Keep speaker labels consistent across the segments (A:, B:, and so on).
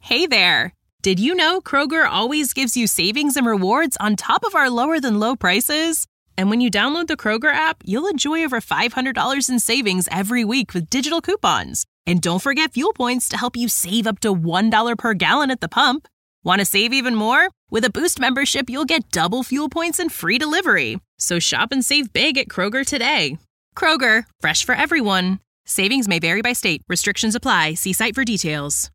A: Hey there! Did you know Kroger always gives you savings and rewards on top of our lower-than-low prices? And when you download the Kroger app, you'll enjoy over $500 in savings every week with digital coupons. And don't forget fuel points to help you save up to $1 per gallon at the pump. Want to save even more? With a Boost membership, you'll get double fuel points and free delivery. So shop and save big at Kroger today. Kroger, fresh for everyone. Savings may vary by state. Restrictions apply. See site for details.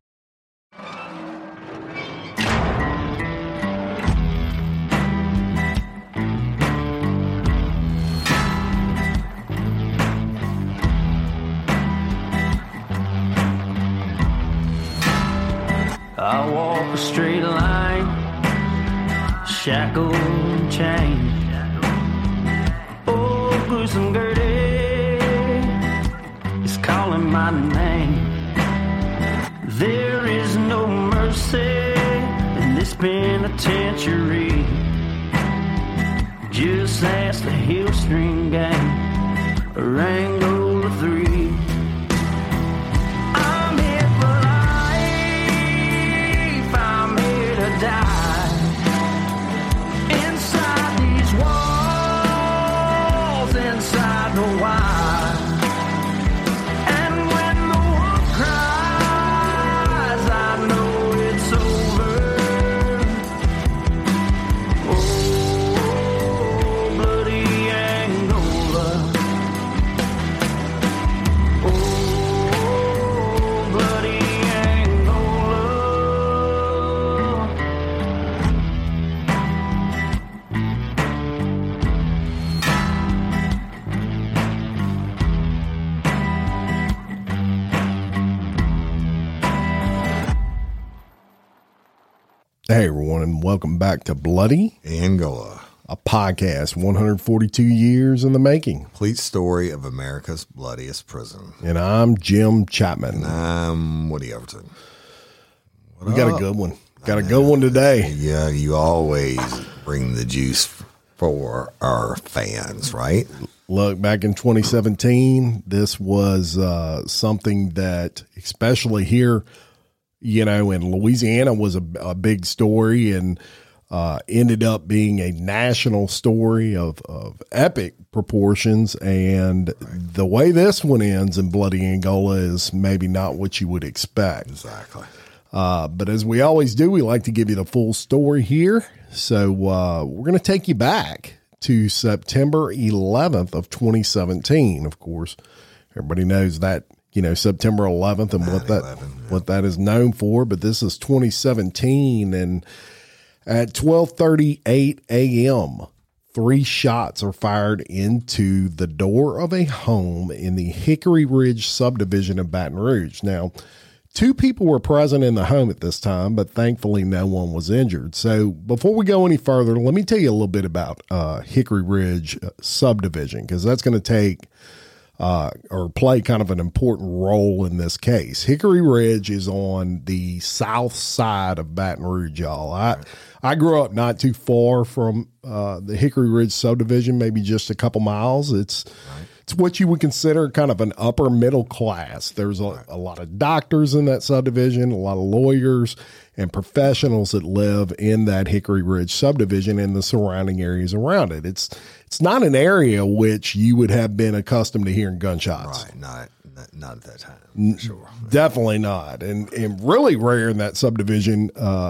B: I walk a straight line, shackled and chained. Oh, gruesome Gertie is calling my name. There is no mercy in this penitentiary. Just ask the Hill String Gang, or Angola 3. I'm here for life, I'm here to die. Inside these walls, inside the wire. And when the wolf cries, I know it's over. Oh, bloody Angola. Oh, bloody Angola.
C: Hey everyone, and welcome back to Bloody
D: Angola,
C: a podcast 142 years in the making.
D: complete story of America's bloodiest prison.
C: And I'm Jim Chapman.
D: And I'm Woody Everton.
C: We got a good one. Got a good one today.
D: Yeah, you always bring the juice for our fans, right?
C: Look, back in 2017, this was something that, especially here, you know, in Louisiana, was a big story, and ended up being a national story of epic proportions. And the way this one ends in Bloody Angola is maybe not what you would expect.
D: Exactly.
C: But as we always do, we like to give you the full story here. So we're going to take you back to September 11th of 2017. Of course, everybody knows that, you know, September 11th and what that is known for. But this is 2017, and at 12:38 a.m., 3 shots are fired into the door of a home in the Hickory Ridge subdivision of Baton Rouge. Now, 2 people were present in the home at this time, but thankfully no one was injured. So before we go any further, let me tell you a little bit about Hickory Ridge subdivision, because that's going to take or play kind of an important role in this case. Hickory Ridge is on the south side of Baton Rouge, y'all. I grew up not too far from the Hickory Ridge subdivision, maybe just a couple miles. It's what you would consider kind of an upper middle class. There's a lot of doctors in that subdivision, a lot of lawyers and professionals that live in that Hickory Ridge subdivision and the surrounding areas around it. It's not an area which you would have been accustomed to hearing gunshots.
D: Right. Not at that time, for sure.
C: Definitely not. And really rare in that subdivision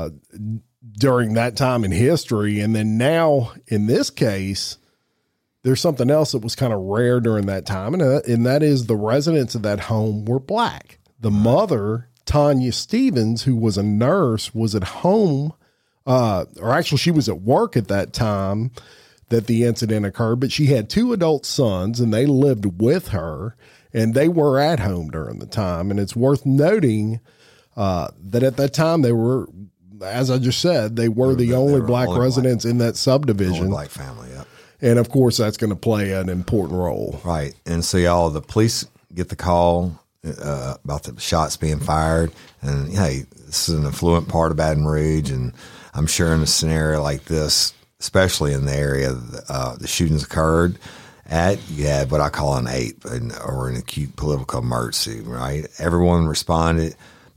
C: during that time in history. And then now, in this case, there's something else that was kind of rare during that time, and that is the residents of that home were black. The mother, Tanya Stevens, who was a nurse, was at home, or actually she was at work at that time that the incident occurred, but she had 2 adult sons, and they lived with her, and they were at home during the time. And it's worth noting that at that time they were, as I just said, they were the only black residents in that subdivision.
D: Only black family, yeah.
C: And of course, that's going to play an important role.
D: Right. And so, y'all, the police get the call about the shots being fired. And, hey, this is an affluent part of Baton Rouge. And I'm sure in a scenario like this, especially in the area the shootings occurred at, you had what I call an APE, or an acute political emergency, right? Everyone responded,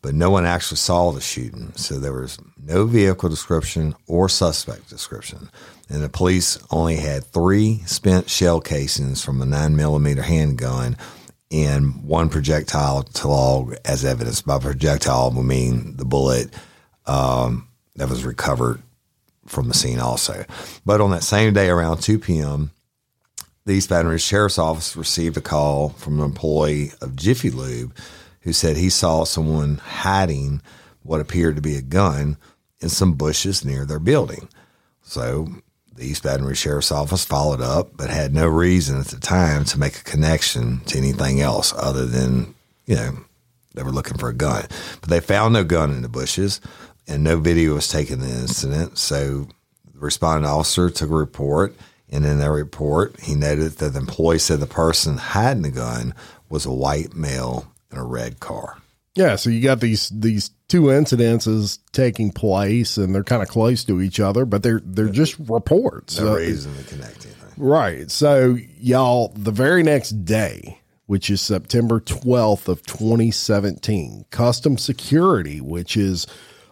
D: but no one actually saw the shooting. So there was no vehicle description or suspect description. And the police only had 3 spent shell casings from a 9mm handgun and 1 projectile to log as evidence. By projectile, we mean the bullet that was recovered from the scene also. But on that same day around 2 p.m., the East Baton Rouge Sheriff's Office received a call from an employee of Jiffy Lube who said he saw someone hiding what appeared to be a gun in some bushes near their building. So the East Baton Rouge Sheriff's Office followed up, but had no reason at the time to make a connection to anything else other than, they were looking for a gun. But they found no gun in the bushes, and no video was taken of the incident. So the responding officer took a report, and in that report, he noted that the employee said the person hiding the gun was a white male in a red car.
C: Yeah, so you got these 2 incidences taking place, and they're kind of close to each other, but they're just reports.
D: No reason to connect anything.
C: Right. So, y'all, the very next day, which is September 12th of 2017, Custom Security, which is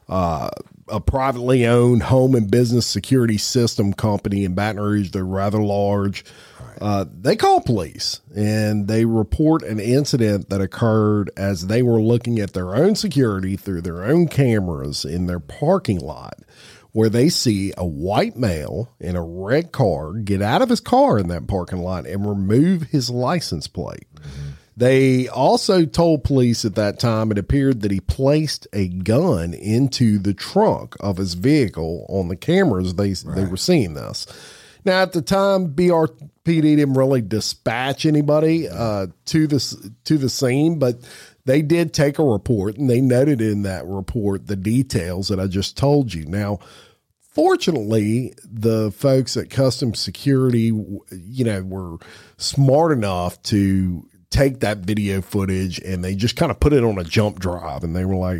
C: a privately owned home and business security system company in Baton Rouge. They're rather large. They call police and they report an incident that occurred as they were looking at their own security through their own cameras in their parking lot, where they see a white male in a red car get out of his car in that parking lot and remove his license plate. Mm-hmm. They also told police at that time it appeared that he placed a gun into the trunk of his vehicle. On the cameras, they were seeing this. Now, at the time, BRPD didn't really dispatch anybody to the scene, but they did take a report, and they noted in that report the details that I just told you. Now, fortunately, the folks at Custom Security, were smart enough to take that video footage, and they just kind of put it on a jump drive, and they were like,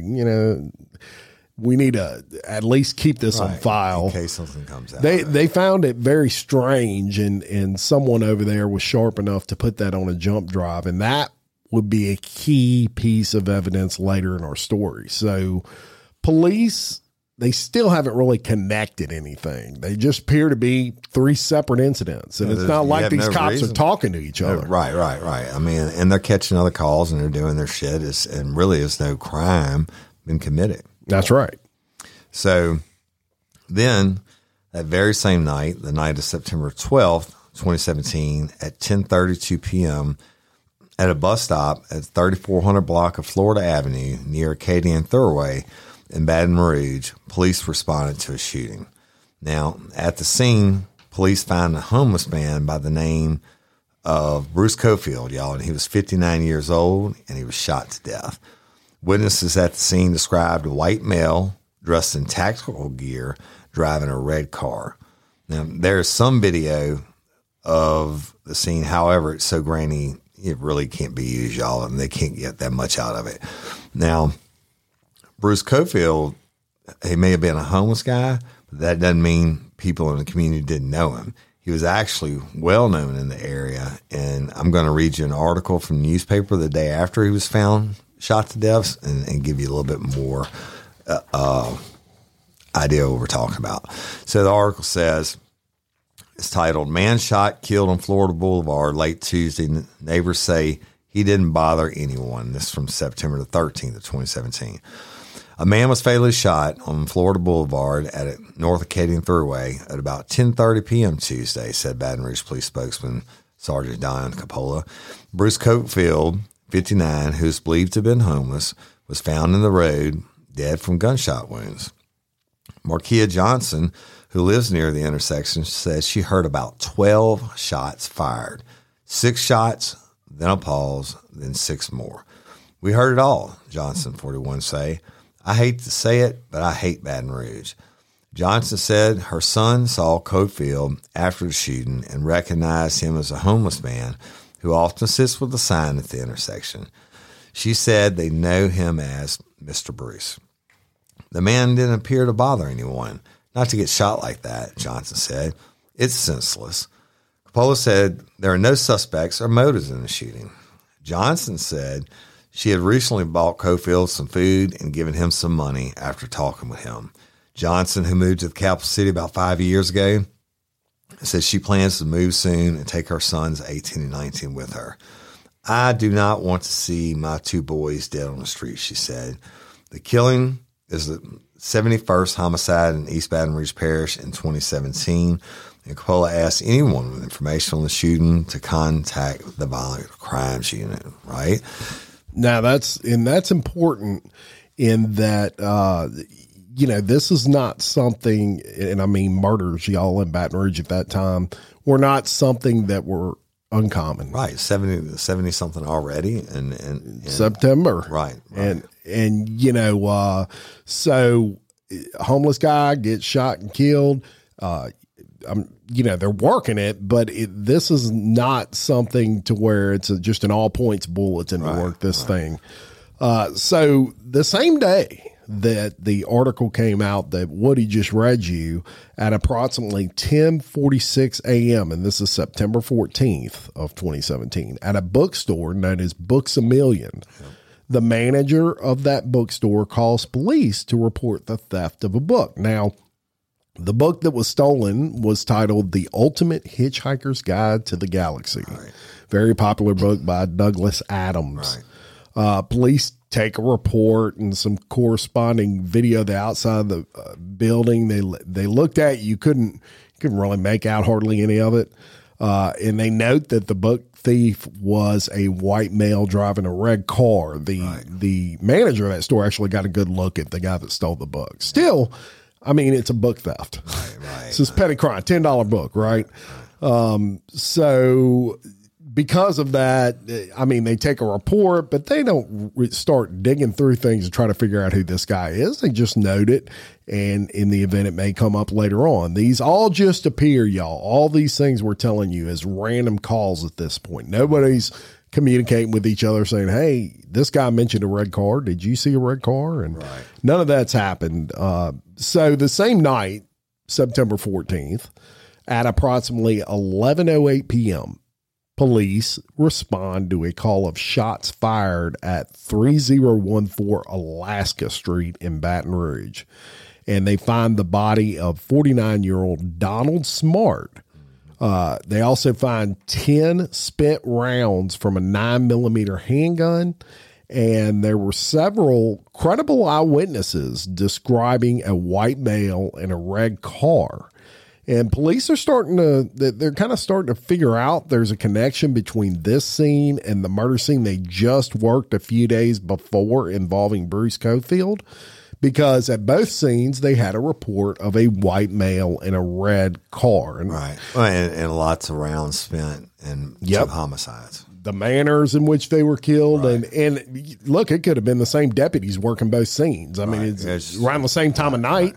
C: we need to at least keep this on file
D: in case something comes out.
C: They found it very strange, and someone over there was sharp enough to put that on a jump drive, and that would be a key piece of evidence later in our story. So police, they still haven't really connected anything. They just appear to be 3 separate incidents, and it's not like these cops are talking to each other.
D: Right. I mean, and they're catching other calls and they're doing their shit, and really is no crime been committed.
C: That's right.
D: So then that very same night, the night of September 12th, 2017, at 10:32 p.m., at a bus stop at 3400 block of Florida Avenue near Acadian Thoroughway in Baton Rouge, police responded to a shooting. Now, at the scene, police found a homeless man by the name of Bruce Cofield, y'all, and he was 59 years old, and he was shot to death. Witnesses at the scene described a white male dressed in tactical gear driving a red car. Now, there's some video of the scene. However, it's so grainy, it really can't be used, y'all, and they can't get that much out of it. Now, Bruce Cofield, he may have been a homeless guy, but that doesn't mean people in the community didn't know him. He was actually well known in the area, and I'm going to read you an article from the newspaper the day after he was found shot to death and give you a little bit more idea what we're talking about. So the article says, it's titled, "Man Shot, Killed on Florida Boulevard Late Tuesday. Neighbors Say He Didn't Bother Anyone." This is from September the 13th of 2017. A man was fatally shot on Florida Boulevard at North Acadian Thruway at about 10:30 p.m. Tuesday, said Baton Rouge Police spokesman Sergeant Don Coppola. Bruce Cofield, 59, who's believed to have been homeless, was found in the road, dead from gunshot wounds. Markia Johnson, who lives near the intersection, says she heard about 12 shots fired. 6 shots, then a pause, then 6 more. "We heard it all," Johnson, 41, say. "I hate to say it, but I hate Baton Rouge." Johnson said her son saw Cofield after the shooting and recognized him as a homeless man who often sits with a sign at the intersection. She said they know him as Mr. Bruce. "The man didn't appear to bother anyone. Not to get shot like that," Johnson said. "It's senseless." Coppola said there are no suspects or motives in the shooting. Johnson said She had recently bought Cofield some food and given him some money after talking with him. Johnson, who moved to the capital city about 5 years ago, says she plans to move soon and take her sons 18 and 19 with her. I do not want to see my 2 boys dead on the street, she said. The killing is the 71st homicide in East Baton Rouge Parish in 2017. And Coppola asked anyone with information on the shooting to contact the Violent Crimes Unit, right?
C: Now that's important in that, this is not something, and I mean, murders, y'all in Baton Rouge at that time were not something that were uncommon.
D: Right. 70 something already. And
C: September.
D: Right.
C: And so homeless guy gets shot and killed. They're working it, but this is not something to where it's just an all points bulletin to work this thing. So the same day that the article came out that Woody just read you, at approximately 10:46 a.m., and this is September 14th of 2017, at a bookstore known as Books A Million, the manager of that bookstore calls police to report the theft of a book. Now, the book that was stolen was titled The Ultimate Hitchhiker's Guide to the Galaxy. Right. Very popular book by Douglas Adams. Right. Police take a report and some corresponding video of the outside of the building. They looked at it. You couldn't really make out hardly any of it. And they note that the book thief was a white male driving a red car. The manager of that store actually got a good look at the guy that stole the book. Still, I mean, it's a book theft. Right. So it's petty crime, $10 book, right? So because of that, I mean, they take a report, but they don't start digging through things to try to figure out who this guy is. They just note it, and in the event it may come up later on. These all just appear, y'all. All these things we're telling you is random calls at this point. Nobody's communicating with each other saying, hey, this guy mentioned a red car. Did you see a red car? And none of that's happened. So the same night, September 14th, at approximately 11:08 p.m., police respond to a call of shots fired at 3014 Alaska Street in Baton Rouge. And they find the body of 49-year-old Donald Smart. They also find 10 spent rounds from a 9mm handgun. And there were several credible eyewitnesses describing a white male in a red car. And police are they're kind of starting to figure out there's a connection between this scene and the murder scene they just worked a few days before involving Bruce Cofield, because at both scenes they had a report of a white male in a red car. And,
D: and lots of rounds spent in two homicides.
C: The manners in which they were killed. And look, it could have been the same deputies working both scenes. I mean, it's around the same time of night.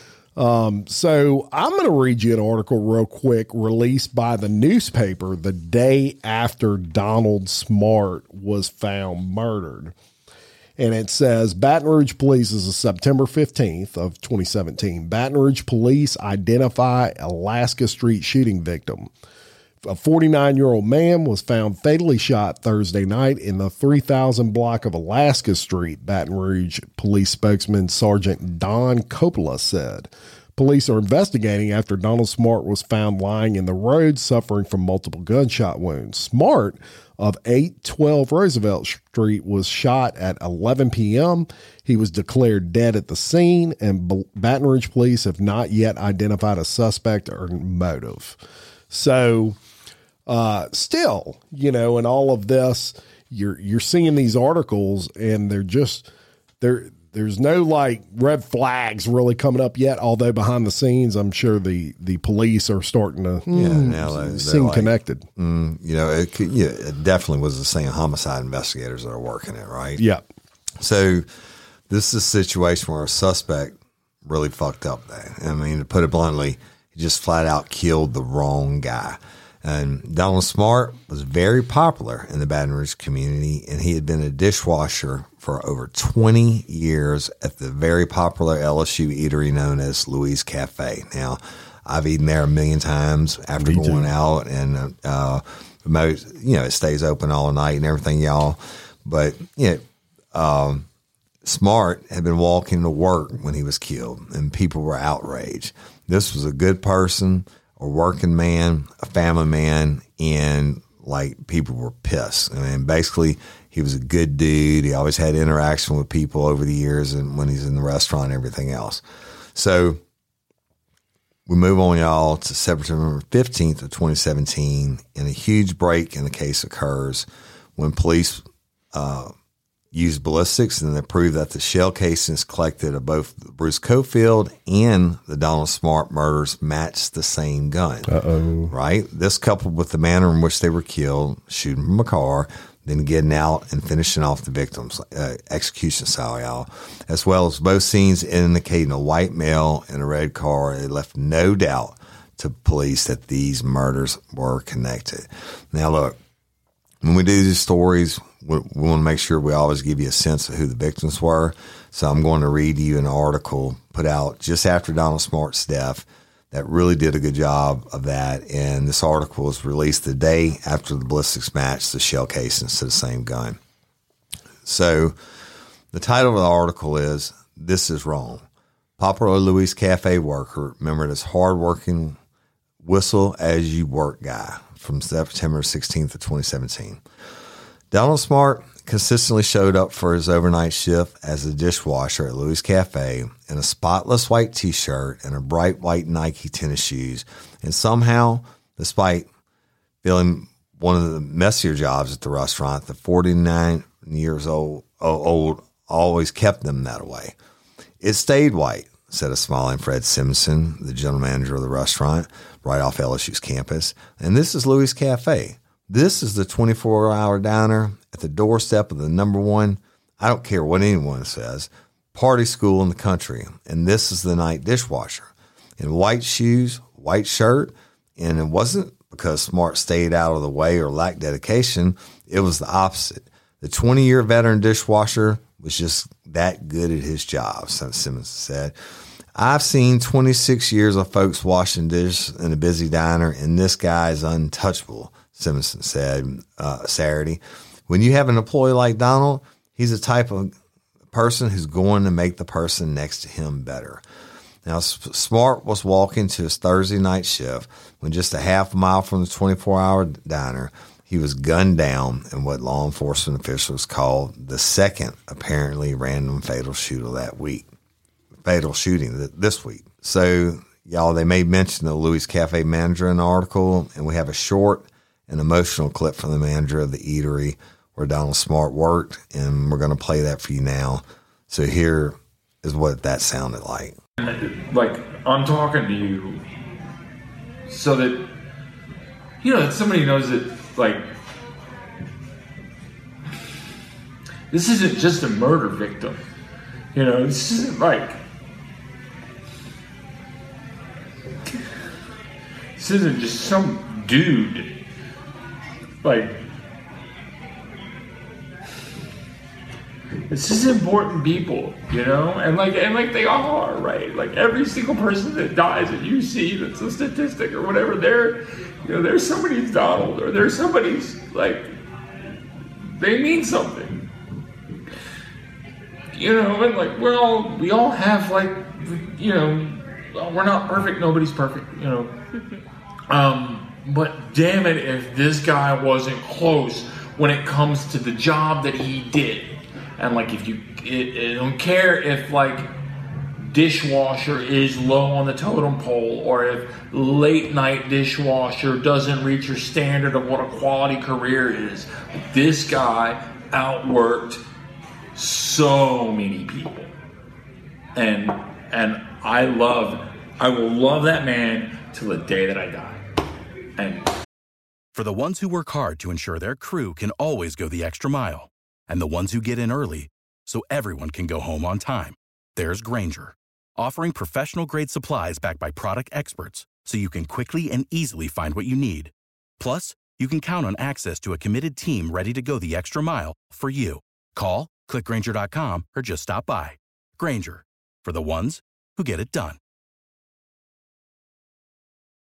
C: So I'm going to read you an article real quick released by the newspaper the day after Donald Smart was found murdered. And it says, Baton Rouge police, this is September 15th of 2017. Baton Rouge police identify Alaska Street shooting victim. A 49-year-old man was found fatally shot Thursday night in the 3000 block of Alaska Street, Baton Rouge police spokesman Sergeant Don Coppola said. Police are investigating after Donald Smart was found lying in the road suffering from multiple gunshot wounds. Smart of 812 Roosevelt Street was shot at 11 p.m. He was declared dead at the scene, and Baton Rouge police have not yet identified a suspect or motive. So, still, in all of this, you're seeing these articles, and there's no like red flags really coming up yet. Although behind the scenes, I'm sure the police are starting to seem connected.
D: It definitely was the same homicide investigators that are working it, right?
C: Yeah.
D: So this is a situation where a suspect really fucked up. I mean, to put it bluntly, he just flat out killed the wrong guy. And Donald Smart was very popular in the Baton Rouge community, and he had been a dishwasher for over 20 years at the very popular LSU eatery known as Louis Cafe. Now, I've eaten there a million times after going out, and it stays open all night and everything, y'all. But Smart had been walking to work when he was killed, and people were outraged. This was a good person, a working man, a family man, and like people were pissed. I mean, basically, he was a good dude. He always had interaction with people over the years, and when he's in the restaurant and everything else. So we move on, y'all, to September 15th of 2017, and a huge break in the case occurs when police used ballistics, and they proved that the shell casings collected of both Bruce Cofield and the Donald Smart murders matched the same gun. Right? This coupled with the manner in which they were killed, shooting from a car, then getting out and finishing off the victims, execution style, y'all, as well as both scenes indicating a white male in a red car. It left no doubt to police that these murders were connected. Now, look, when we do these stories, we want to make sure we always give you a sense of who the victims were. So I'm going to read you an article put out just after Donald Smart's death that really did a good job of that. And this article was released the day after the ballistics matched the shell casings to the same gun. So the title of the article is, "This is Wrong." Popular Louis Cafe worker remembered as hardworking, whistle as you work guy from September 16th of 2017. Donald Smart consistently showed up for his overnight shift as a dishwasher at Louis Cafe in a spotless white T-shirt and a bright white Nike tennis shoes. And somehow, despite feeling one of the messier jobs at the restaurant, the 49 years old always kept them that way. "It stayed white," said a smiling Fred Simpson, the general manager of the restaurant right off LSU's campus. "And this is Louis Cafe. This is the 24-hour diner at the doorstep of the number one, I don't care what anyone says, party school in the country. And this is the night dishwasher in white shoes, white shirt." And it wasn't because Smart stayed out of the way or lacked dedication. It was the opposite. The 20-year veteran dishwasher was just that good at his job, Simmons said. "I've seen 26 years of folks washing dishes in a busy diner, and this guy is untouchable," Simpson said Saturday. "When you have an employee like Donald, he's the type of person who's going to make the person next to him better." Now, Smart was walking to his Thursday night shift when just a half mile from the 24-hour diner, he was gunned down in what law enforcement officials called the second apparently random fatal shooting this week. So, y'all, they made mention of the Louis Cafe manager in the article, and we have a short and emotional clip from the manager of the eatery where Donald Smart worked, and we're going to play that for you now. So here is what that sounded like.
E: Like, I'm talking to you so that, that somebody knows that, like, this isn't just a murder victim. This isn't like, this isn't just some dude. Like, this is important people, and like they all are, right? Like every single person that dies that you see, that's a statistic or whatever, there's somebody's Donald, or there's somebody's, like, they mean something, and like we all have, like, we're not perfect, nobody's perfect, but damn it if this guy wasn't close when it comes to the job that he did. And like, if I don't care if like dishwasher is low on the totem pole, or if late night dishwasher doesn't reach your standard of what a quality career is. This guy outworked so many people. And I will love that man till the day that I die. And
F: for the ones who work hard to ensure their crew can always go the extra mile, and the ones who get in early so everyone can go home on time, there's Grainger, offering professional-grade supplies backed by product experts so you can quickly and easily find what you need. Plus, you can count on access to a committed team ready to go the extra mile for you. Call, click Grainger.com, or just stop by. Grainger, for the ones who get it done.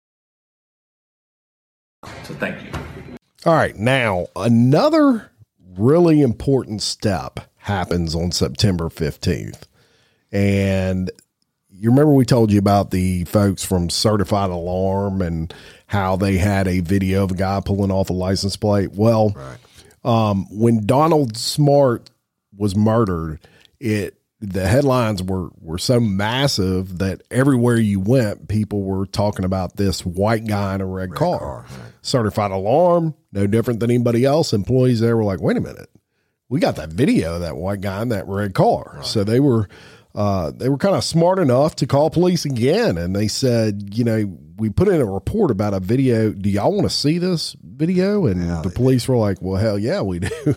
E: So thank you.
C: All right. Now, another really important step happens on September 15th. And you remember we told you about the folks from Certified Alarm and how they had a video of a guy pulling off a license plate? Well, when Donald Smart was murdered, the headlines were so massive that everywhere you went, people were talking about this white guy in a red car. Right. Certified Alarm, no different than anybody else. Employees there were like, wait a minute, we got that video of that white guy in that red car. Right. So they were kind of smart enough to call police again. And they said, we put in a report about a video. Do y'all want to see this video? And the police were like, well, hell yeah, we do.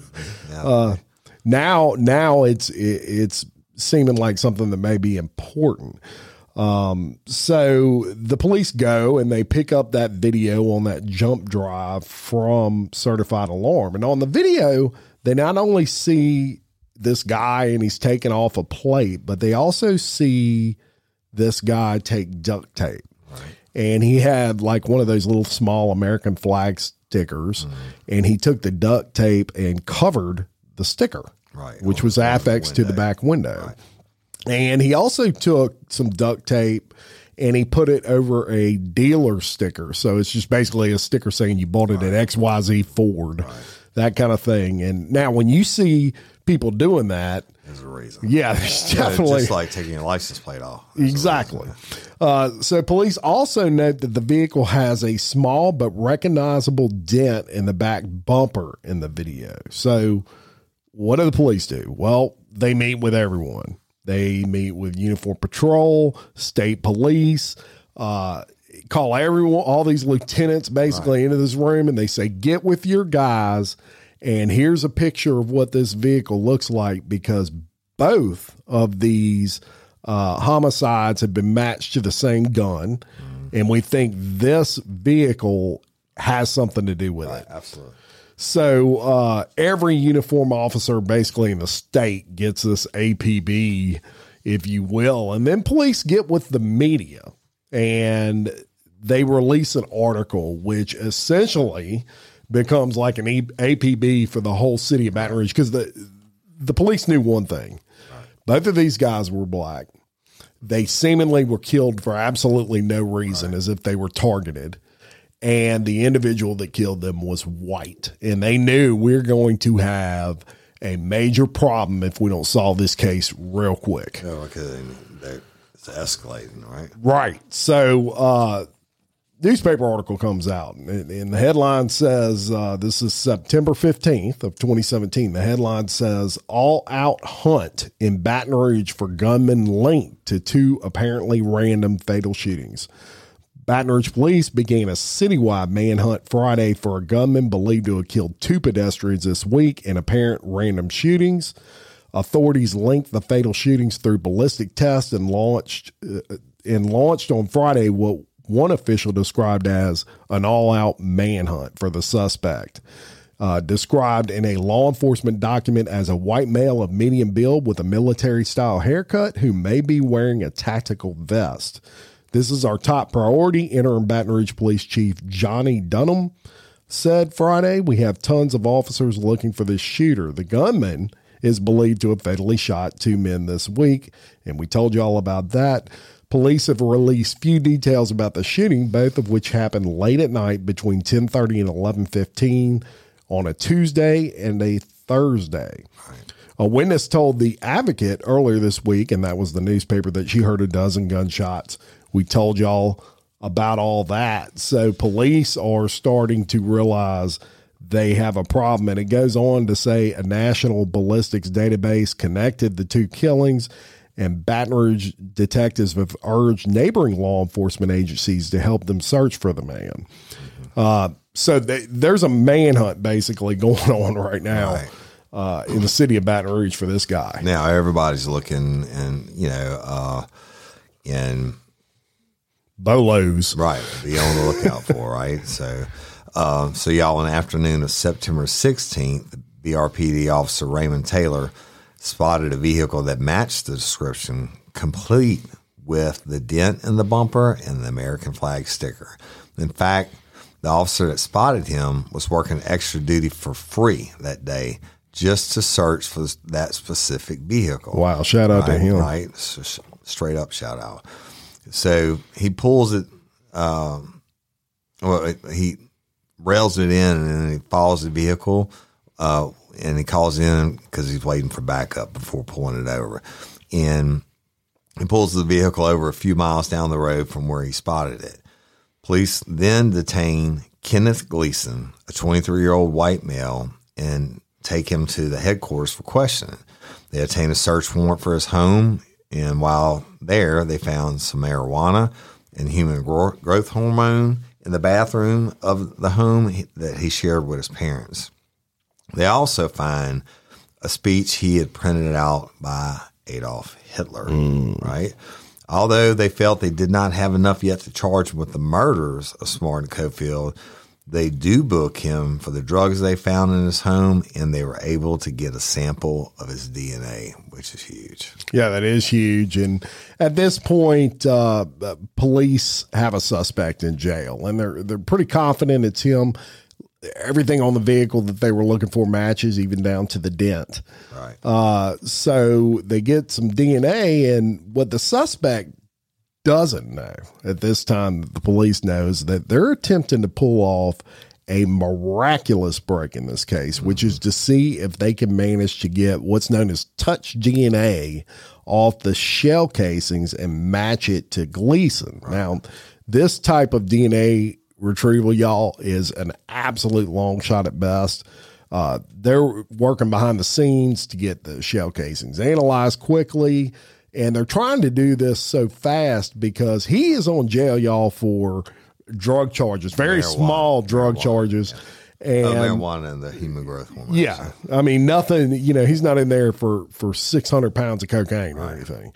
C: Now it's seeming like something that may be important. So the police go and they pick up that video on that jump drive from Certified Alarm. And on the video, they not only see this guy and he's taking off a plate, but they also see this guy take duct tape. Right. And he had like one of those little small American flag stickers, and he took the duct tape and covered the sticker, which was affixed to the back window. Right. And he also took some duct tape and he put it over a dealer sticker. So it's just basically a sticker saying you bought it at XYZ Ford, that kind of thing. And now when you see people doing that,
D: there's a reason.
C: Yeah, there's definitely.
D: Just like taking a license plate off.
C: Exactly. So police also note that the vehicle has a small but recognizable dent in the back bumper in the video. So what do the police do? Well, they meet with everyone. They meet with Uniform Patrol, state police, call everyone, all these lieutenants basically into this room, and they say, get with your guys, and here's a picture of what this vehicle looks like, because both of these homicides have been matched to the same gun, and we think this vehicle has something to do with it.
D: Absolutely.
C: So every uniform officer basically in the state gets this APB, if you will. And then police get with the media and they release an article which essentially becomes like an APB for the whole city of Baton Rouge, because the police knew one thing. Both of these guys were black. They seemingly were killed for absolutely no reason, as if they were targeted. And the individual that killed them was white. And they knew we're going to have a major problem if we don't solve this case real quick.
D: Oh, okay. It's escalating, right?
C: Right. So newspaper article comes out, and the headline says, this is September 15th of 2017. The headline says, all-out hunt in Baton Rouge for gunmen linked to 2 apparently random fatal shootings. Baton Rouge police began a citywide manhunt Friday for a gunman believed to have killed 2 pedestrians this week in apparent random shootings. Authorities linked the fatal shootings through ballistic tests and launched on Friday what one official described as an all-out manhunt for the suspect. Described in a law enforcement document as a white male of medium build with a military-style haircut who may be wearing a tactical vest. This is our top priority, Interim Baton Rouge Police Chief Johnny Dunham said Friday. We have tons of officers looking for this shooter. The gunman is believed to have fatally shot 2 men this week, and we told you all about that. Police have released few details about the shooting, both of which happened late at night between 10:30 and 11:15 on a Tuesday and a Thursday. A witness told The Advocate earlier this week, and that was the newspaper, that she heard a dozen gunshots. We told y'all about all that. So police are starting to realize they have a problem. And it goes on to say a national ballistics database connected the 2 killings, and Baton Rouge detectives have urged neighboring law enforcement agencies to help them search for the man. So there's a manhunt basically going on right now in the city of Baton Rouge for this guy.
D: Now everybody's looking and, in
C: bolos.
D: Right. Be on the lookout for, right? So y'all, on the afternoon of September 16th, BRPD officer Raymond Taylor spotted a vehicle that matched the description, complete with the dent in the bumper and the American flag sticker. In fact, the officer that spotted him was working extra duty for free that day just to search for that specific vehicle.
C: Wow. Shout out to him.
D: Right. Straight up shout out. So he pulls it, he rails it in and then he follows the vehicle, and he calls in because he's waiting for backup before pulling it over. And he pulls the vehicle over a few miles down the road from where he spotted it. Police then detain Kenneth Gleason, a 23-year-old white male, and take him to the headquarters for questioning. They obtain a search warrant for his home, and while there, they found some marijuana and human growth hormone in the bathroom of the home that he shared with his parents. They also find a speech he had printed out by Adolf Hitler, right? Although they felt they did not have enough yet to charge him with the murders of Smart and Cofield, they do book him for the drugs they found in his home, and they were able to get a sample of his DNA, which is huge.
C: Yeah, that is huge. And at this point, police have a suspect in jail, and they're pretty confident it's him. Everything on the vehicle that they were looking for matches, even down to the dent.
D: Right.
C: So they get some DNA, and what the suspect doesn't know at this time, the police knows that they're attempting to pull off a miraculous break in this case, which is to see if they can manage to get what's known as touch DNA off the shell casings and match it to Gleason. Right. Now, this type of DNA retrieval, y'all, is an absolute long shot at best. They're working behind the scenes to get the shell casings analyzed quickly, and they're trying to do this so fast because he is on jail, y'all, for drug charges, very small drug charges.
D: Yeah. And marijuana and the human growth hormone.
C: Yeah. I mean, nothing, he's not in there for 600 pounds of cocaine or anything.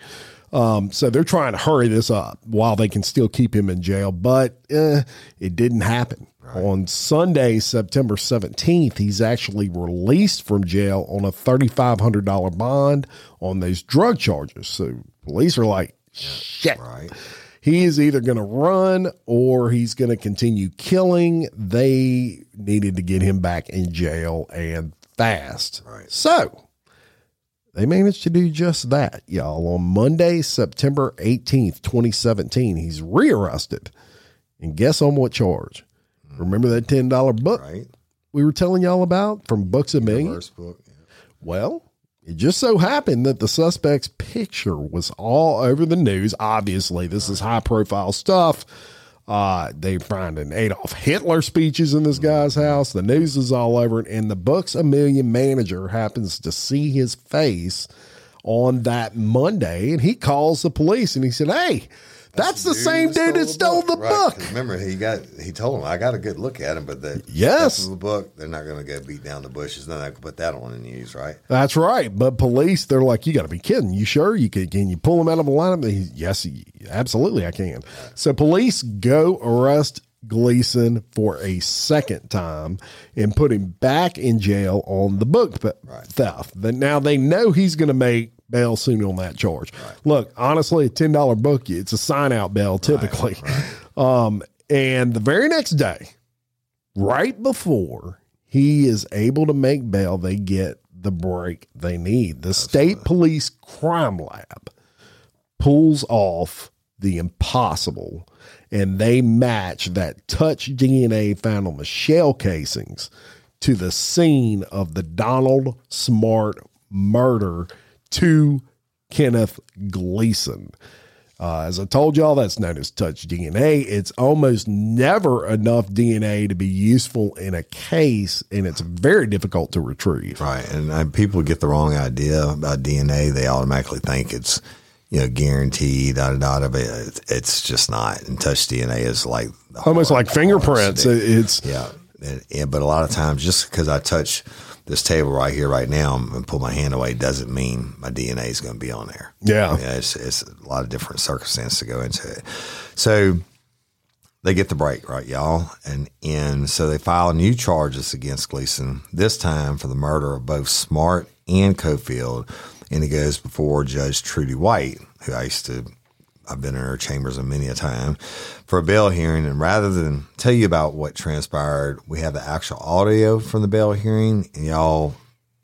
C: So they're trying to hurry this up while they can still keep him in jail, but it didn't happen. Right. On Sunday, September 17th, he's actually released from jail on a $3,500 bond on those drug charges. So police are like, shit. Right. He is either going to run or he's going to continue killing. They needed to get him back in jail and fast. Right. So they managed to do just that, y'all. On Monday, September 18th, 2017, he's rearrested. And guess on what charge? Remember that $10 book we were telling y'all about from Books A Million?
D: Book, yeah.
C: Well, it just so happened that the suspect's picture was all over the news. Obviously, this is high-profile stuff. They find an Adolf Hitler speeches in this guy's house. The news is all over it, and the Books A Million manager happens to see his face on that Monday, and he calls the police, and he said, hey, that's the same dude that stole the book.
D: Remember, he told him, I got a good look at him, but the book, they're not going to go beat down the bushes. Then I can put that on the news, right?
C: That's right. But police, they're like, you got to be kidding. You sure? Can you pull him out of the lineup? Yes, absolutely I can. So police go arrest Gleason for a second time and put him back in jail on the book theft. But now they know he's going to make bail soon on that charge. Right. Look, honestly, a $10 book, it's a sign out bail typically. Right. And the very next day, right before he is able to make bail, they get the break they need. The State Police Crime Lab pulls off the impossible, and they match that touch DNA found on the shell casings to the scene of the Donald Smart murder to Kenneth Gleason. As I told y'all, that's known as touch DNA. It's almost never enough DNA to be useful in a case, and it's very difficult to retrieve.
D: Right. And people get the wrong idea about DNA. They automatically think it's, guaranteed, but it's just not. And touch DNA is like
C: almost like fingerprints.
D: But a lot of times, just because I touch this table right here, right now, and pull my hand away, doesn't mean my DNA is going to be on there.
C: Yeah.
D: It's a lot of different circumstances to go into it. So they get the break, right, y'all? And so they file new charges against Gleason, this time for the murder of both Smart and Cofield. And he goes before Judge Trudy White, who I've been in her chambers many a time, for a bail hearing. And rather than tell you about what transpired, we have the actual audio from the bail hearing, and y'all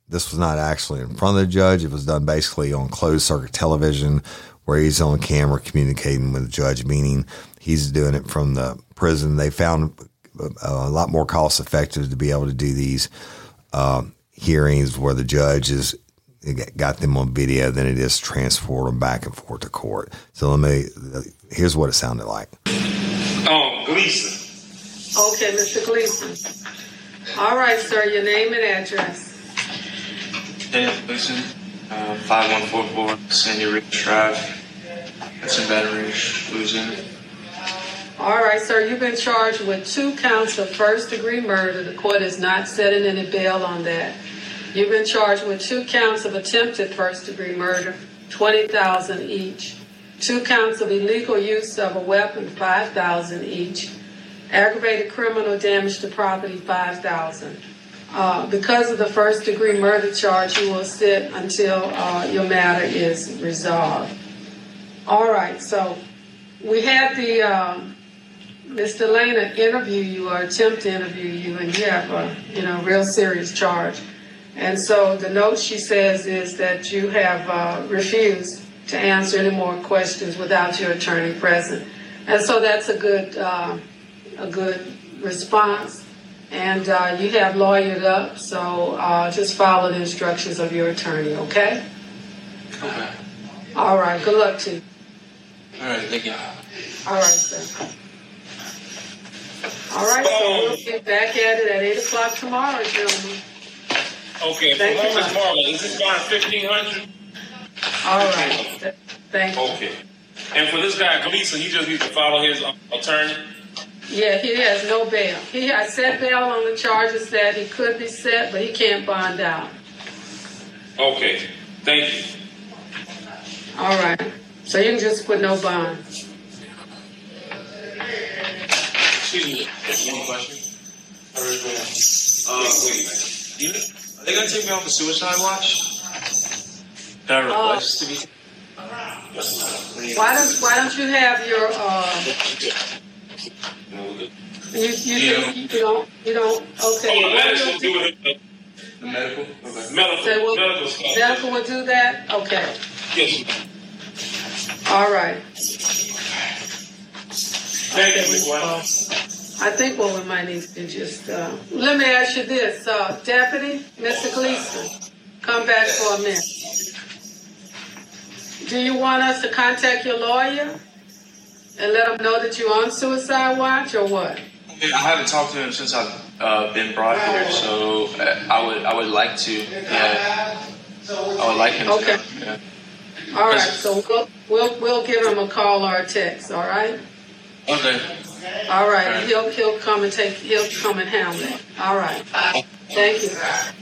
D: this was not actually in front of the judge. It was done basically on closed circuit television where he's on camera communicating with the judge, meaning he's doing it from the prison. They found a lot more cost effective to be able to do these hearings where the judge got them on video than it is to transport them back and forth to court. So here's what it sounded like.
G: Gleason.
H: Okay, Mr. Gleason. All right, sir, your name and address.
G: Daniel Gleason, 5144 Sandy Ridge Drive. That's in Baton Rouge, Louisiana.
H: All right, sir, you've been charged with 2 counts of first-degree murder. The court is not setting any bail on that. You've been charged with 2 counts of attempted first-degree murder, $20,000 each. 2 counts of illegal use of a weapon, $5,000 each. Aggravated criminal damage to property, $5,000. Because of the first-degree murder charge, you will sit until your matter is resolved. All right, so we had the Mr. Lena interview you or attempt to interview you, and you have a real serious charge. And so the note she says is that you have refused to answer any more questions without your attorney present. And so that's a good response. And you have lawyered up, so just follow the instructions of your attorney, okay?
G: Okay.
H: All right, good luck to you.
G: All right, thank you.
H: All right, sir. All right, so we'll get back at it at 8 o'clock tomorrow, gentlemen.
G: Okay,
H: Thank you,
G: Miss Marla, is this bond $1,500?
H: All right, thank you.
G: Okay. And for this guy, Gleason, he just needs to follow his attorney?
H: Yeah, he has no bail. He has set bail on the charges that he could be set, but he can't bond out.
G: Okay, thank you.
H: All right, so you can just put no bond.
G: Excuse me, one question. Are they going to take me off the suicide watch? Can I request to be?
H: Why don't you have your you don't okay.
G: Oh, the medical do it. The medical? Okay. Medical stuff.
H: Medical will do that? Okay.
G: Yes.
H: All right.
G: Thank you, Ms. White.
H: I think what we might need to just let me ask you this, Deputy, Mr. Gleason, come back for a minute. Do you want us to contact your lawyer and let him know that you're on suicide watch, or what?
G: I haven't talked to him since I've been brought here, so I would like to. Yeah, I would like him.
H: Okay.
G: To. Yeah.
H: All right. So we'll give him a call or a text. All right.
G: Okay.
H: All right. And he'll come and handle it. All right. Thank you.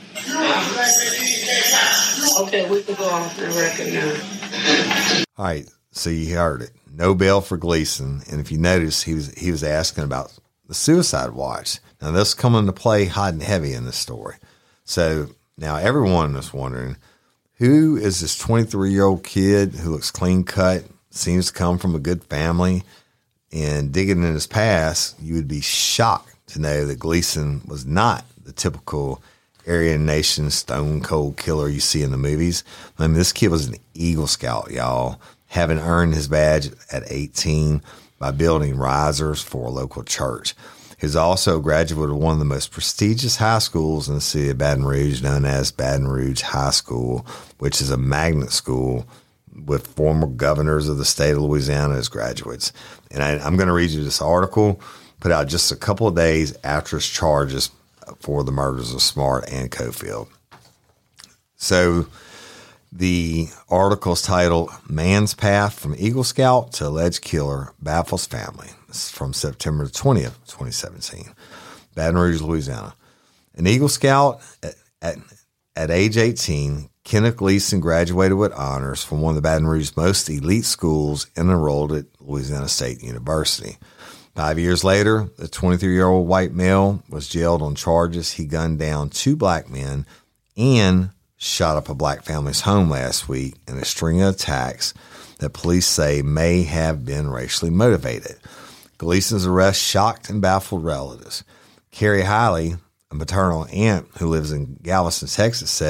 H: Okay, we can go off the record now.
D: All right, so you heard it. No bail for Gleason, and if you notice, he was asking about the suicide watch. Now, this is coming into play hot and heavy in this story. So now everyone is wondering, who is this 23-year-old kid who looks clean cut, seems to come from a good family, and digging in his past, you would be shocked to know that Gleason was not the typical Aryan Nation stone cold killer you see in the movies. I mean, this kid was an Eagle Scout, y'all, having earned his badge at 18 by building risers for a local church. He's also a graduate of one of the most prestigious high schools in the city of Baton Rouge, known as Baton Rouge High School, which is a magnet school with former governors of the state of Louisiana as graduates. And I'm going to read you this article, put out just a couple of days after his charges for the murders of Smart and Cofield. So the article's titled, Man's Path from Eagle Scout to Alleged Killer Baffles Family. This is from September 20th, 2017. Baton Rouge, Louisiana. An Eagle Scout at age 18, Kenneth Gleason graduated with honors from one of the Baton Rouge's most elite schools and enrolled at Louisiana State University. 5 years later, the 23-year-old white male was jailed on charges he gunned down 2 black men and shot up a black family's home last week in a string of attacks that police say may have been racially motivated. Gleason's arrest shocked and baffled relatives. Carrie Hiley, a maternal aunt who lives in Galveston, Texas, said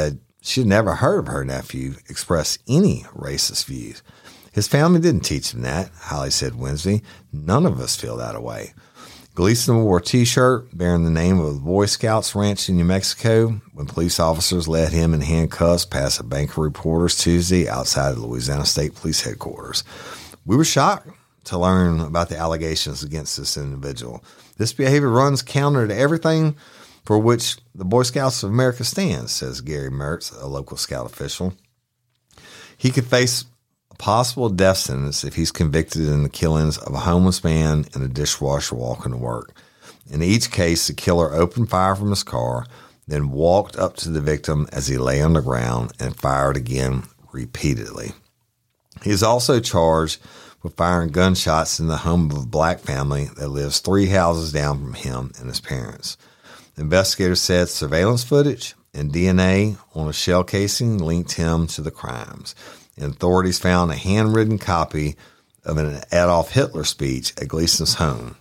D: She had never heard of her nephew express any racist views. His family didn't teach him that, Holly said Wednesday. None of us feel that way. Gleason wore a T-shirt bearing the name of the Boy Scouts ranch in New Mexico when police officers led him in handcuffs past a bank of reporters Tuesday outside the Louisiana State Police headquarters. We were shocked to learn about the allegations against this individual. This behavior runs counter to everything for which the Boy Scouts of America stands, says Gary Mertz, a local Scout official. He could face a possible death sentence if he's convicted in the killings of a homeless man and a dishwasher walking to work. In each case, the killer opened fire from his car, then walked up to the victim as he lay on the ground and fired again repeatedly. He is also charged with firing gunshots in the home of a black family that lives 3 houses down from him and his parents. The investigators said surveillance footage and DNA on a shell casing linked him to the crimes. And authorities found a handwritten copy of an Adolf Hitler speech at Gleason's home.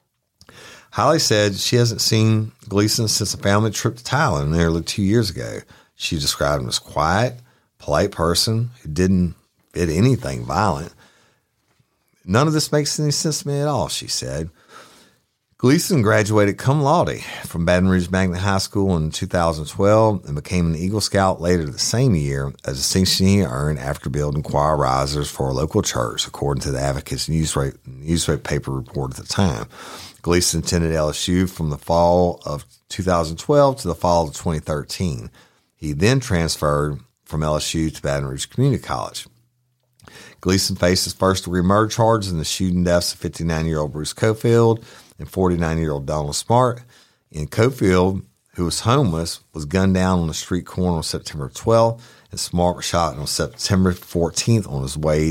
D: Holly said she hasn't seen Gleason since a family trip to Thailand nearly 2 years ago. She described him as quiet, polite person who didn't fit anything violent. None of this makes any sense to me at all, she said. Gleason graduated cum laude from Baton Rouge Magnet High School in 2012 and became an Eagle Scout later the same year, a distinction he earned after building choir risers for a local church, according to the Advocate's newspaper report at the time. Gleason attended LSU from the fall of 2012 to the fall of 2013. He then transferred from LSU to Baton Rouge Community College. Gleason faces first-degree murder charges in the shooting deaths of 59-year-old Bruce Cofield and 49-year-old Donald Smart. And Cofield, who was homeless, was gunned down on a street corner on September 12th, and Smart was shot on September 14th on his way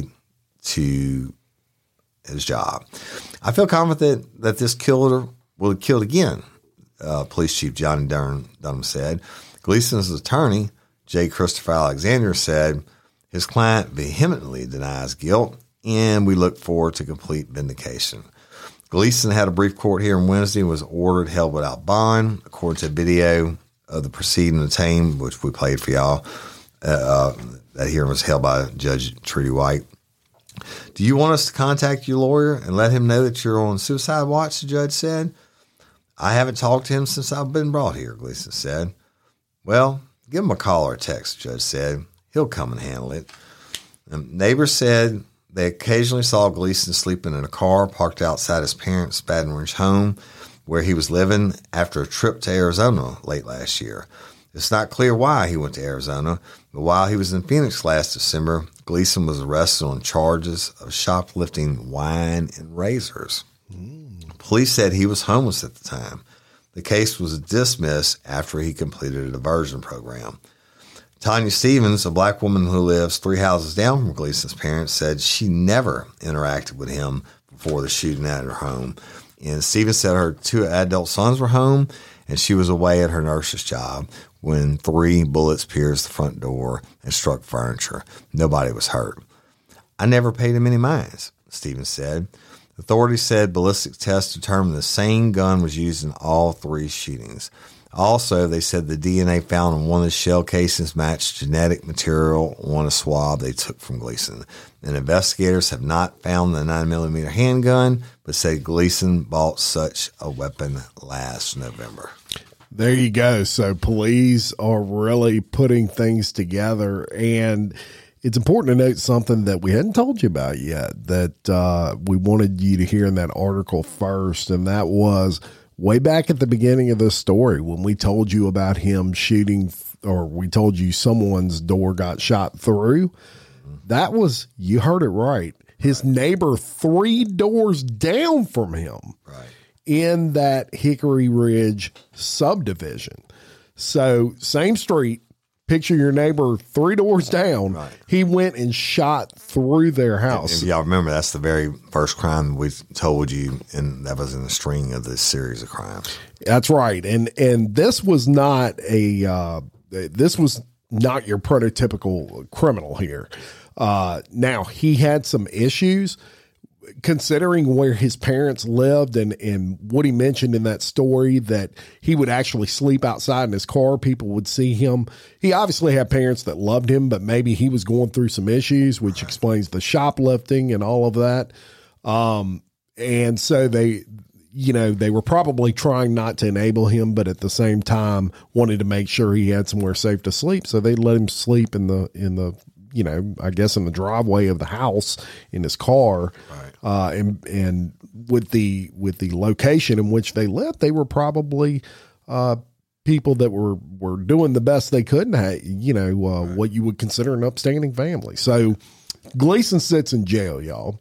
D: to his job. I feel confident that this killer will have killed again, Police Chief Johnny Dunham said. Gleason's attorney, J. Christopher Alexander, said his client vehemently denies guilt, and we look forward to complete vindication. Gleason had a brief court hearing Wednesday and was ordered held without bond, according to a video of the proceeding obtained, which we played for y'all. That hearing was held by Judge Trudy White. Do you want us to contact your lawyer and let him know that you're on suicide watch, the judge said. I haven't talked to him since I've been brought here, Gleason said. Well, give him a call or a text, the judge said. He'll come and handle it. And neighbors said they occasionally saw Gleason sleeping in a car parked outside his parents' Baton Rouge home where he was living after a trip to Arizona late last year. It's not clear why he went to Arizona, but while he was in Phoenix last December, Gleason was arrested on charges of shoplifting wine and razors. Police said he was homeless at the time. The case was dismissed after he completed a diversion program. Tanya Stevens, a black woman who lives 3 houses down from Gleason's parents, said she never interacted with him before the shooting at her home. And Stevens said her 2 adult sons were home, and she was away at her nurse's job when 3 bullets pierced the front door and struck furniture. Nobody was hurt. I never paid him any minds, Stevens said. Authorities said ballistic tests determined the same gun was used in all 3 shootings. Also, they said the DNA found on one of the shell casings matched genetic material on a swab they took from Gleason. And investigators have not found the 9mm handgun, but said Gleason bought such a weapon last November.
C: There you go. So police are really putting things together, and it's important to note something that we hadn't told you about yet that we wanted you to hear in that article first, and that was way back at the beginning of this story when we told you about him shooting, or we told you someone's door got shot through. That was, you heard it right, his neighbor 3 doors down from him.
D: Right.
C: In that Hickory Ridge subdivision. So same street, picture your neighbor 3 doors down.
D: Right.
C: He went and shot through their house.
D: If y'all remember, that's the very first crime we told you, and that was in the string of this series of crimes.
C: That's right. And this was not your prototypical criminal here. Now he had some issues. considering where his parents lived and what he mentioned in that story, that he would actually sleep outside in his car, people would see him. He obviously had parents that loved him, but maybe he was going through some issues, which explains the shoplifting and all of that. And so they were probably trying not to enable him, but at the same time wanted to make sure he had somewhere safe to sleep. So they let him sleep in the I guess in the driveway of the house in his car. Right. And with the location in which they lived, they were probably, people that were doing the best they could and what you would consider an upstanding family. So Gleason sits in jail, y'all,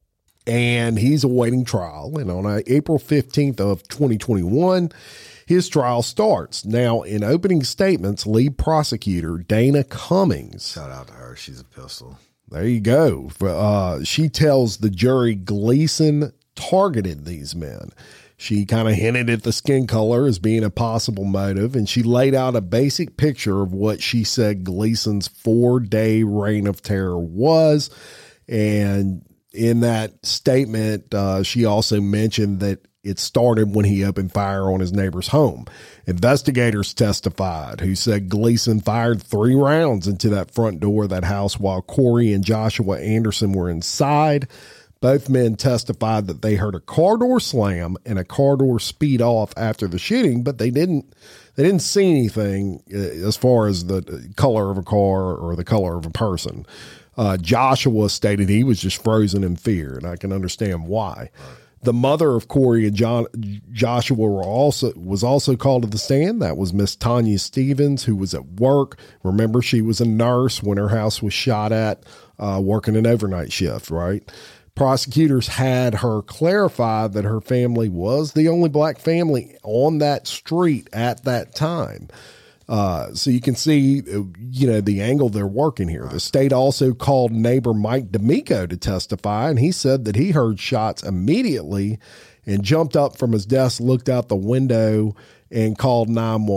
C: and he's awaiting trial. And on April 15th of 2021, his trial starts. Now, in opening statements, lead prosecutor Dana Cummings.
D: Shout out to her. She's a pistol.
C: There you go. She tells the jury Gleason targeted these men. She kind of hinted at the skin color as being a possible motive, and she laid out a basic picture of what she said Gleason's 4-day reign of terror was. And in that statement, she also mentioned that it started when he opened fire on his neighbor's home. Investigators testified who said Gleason fired 3 rounds into that front door of that house while Corey and Joshua Anderson were inside. Both men testified that they heard a car door slam and a car door speed off after the shooting, but they didn't see anything as far as the color of a car or the color of a person. Joshua stated he was just frozen in fear, and I can understand why. The mother of Corey and Joshua was also called to the stand. That was Miss Tanya Stevens, who was at work. Remember, she was a nurse when her house was shot at, working an overnight shift, right? Prosecutors had her clarify that her family was the only black family on that street at that time. So you can see, the angle they're working here. The state also called neighbor Mike D'Amico to testify, and he said that he heard shots immediately and jumped up from his desk, looked out the window, and called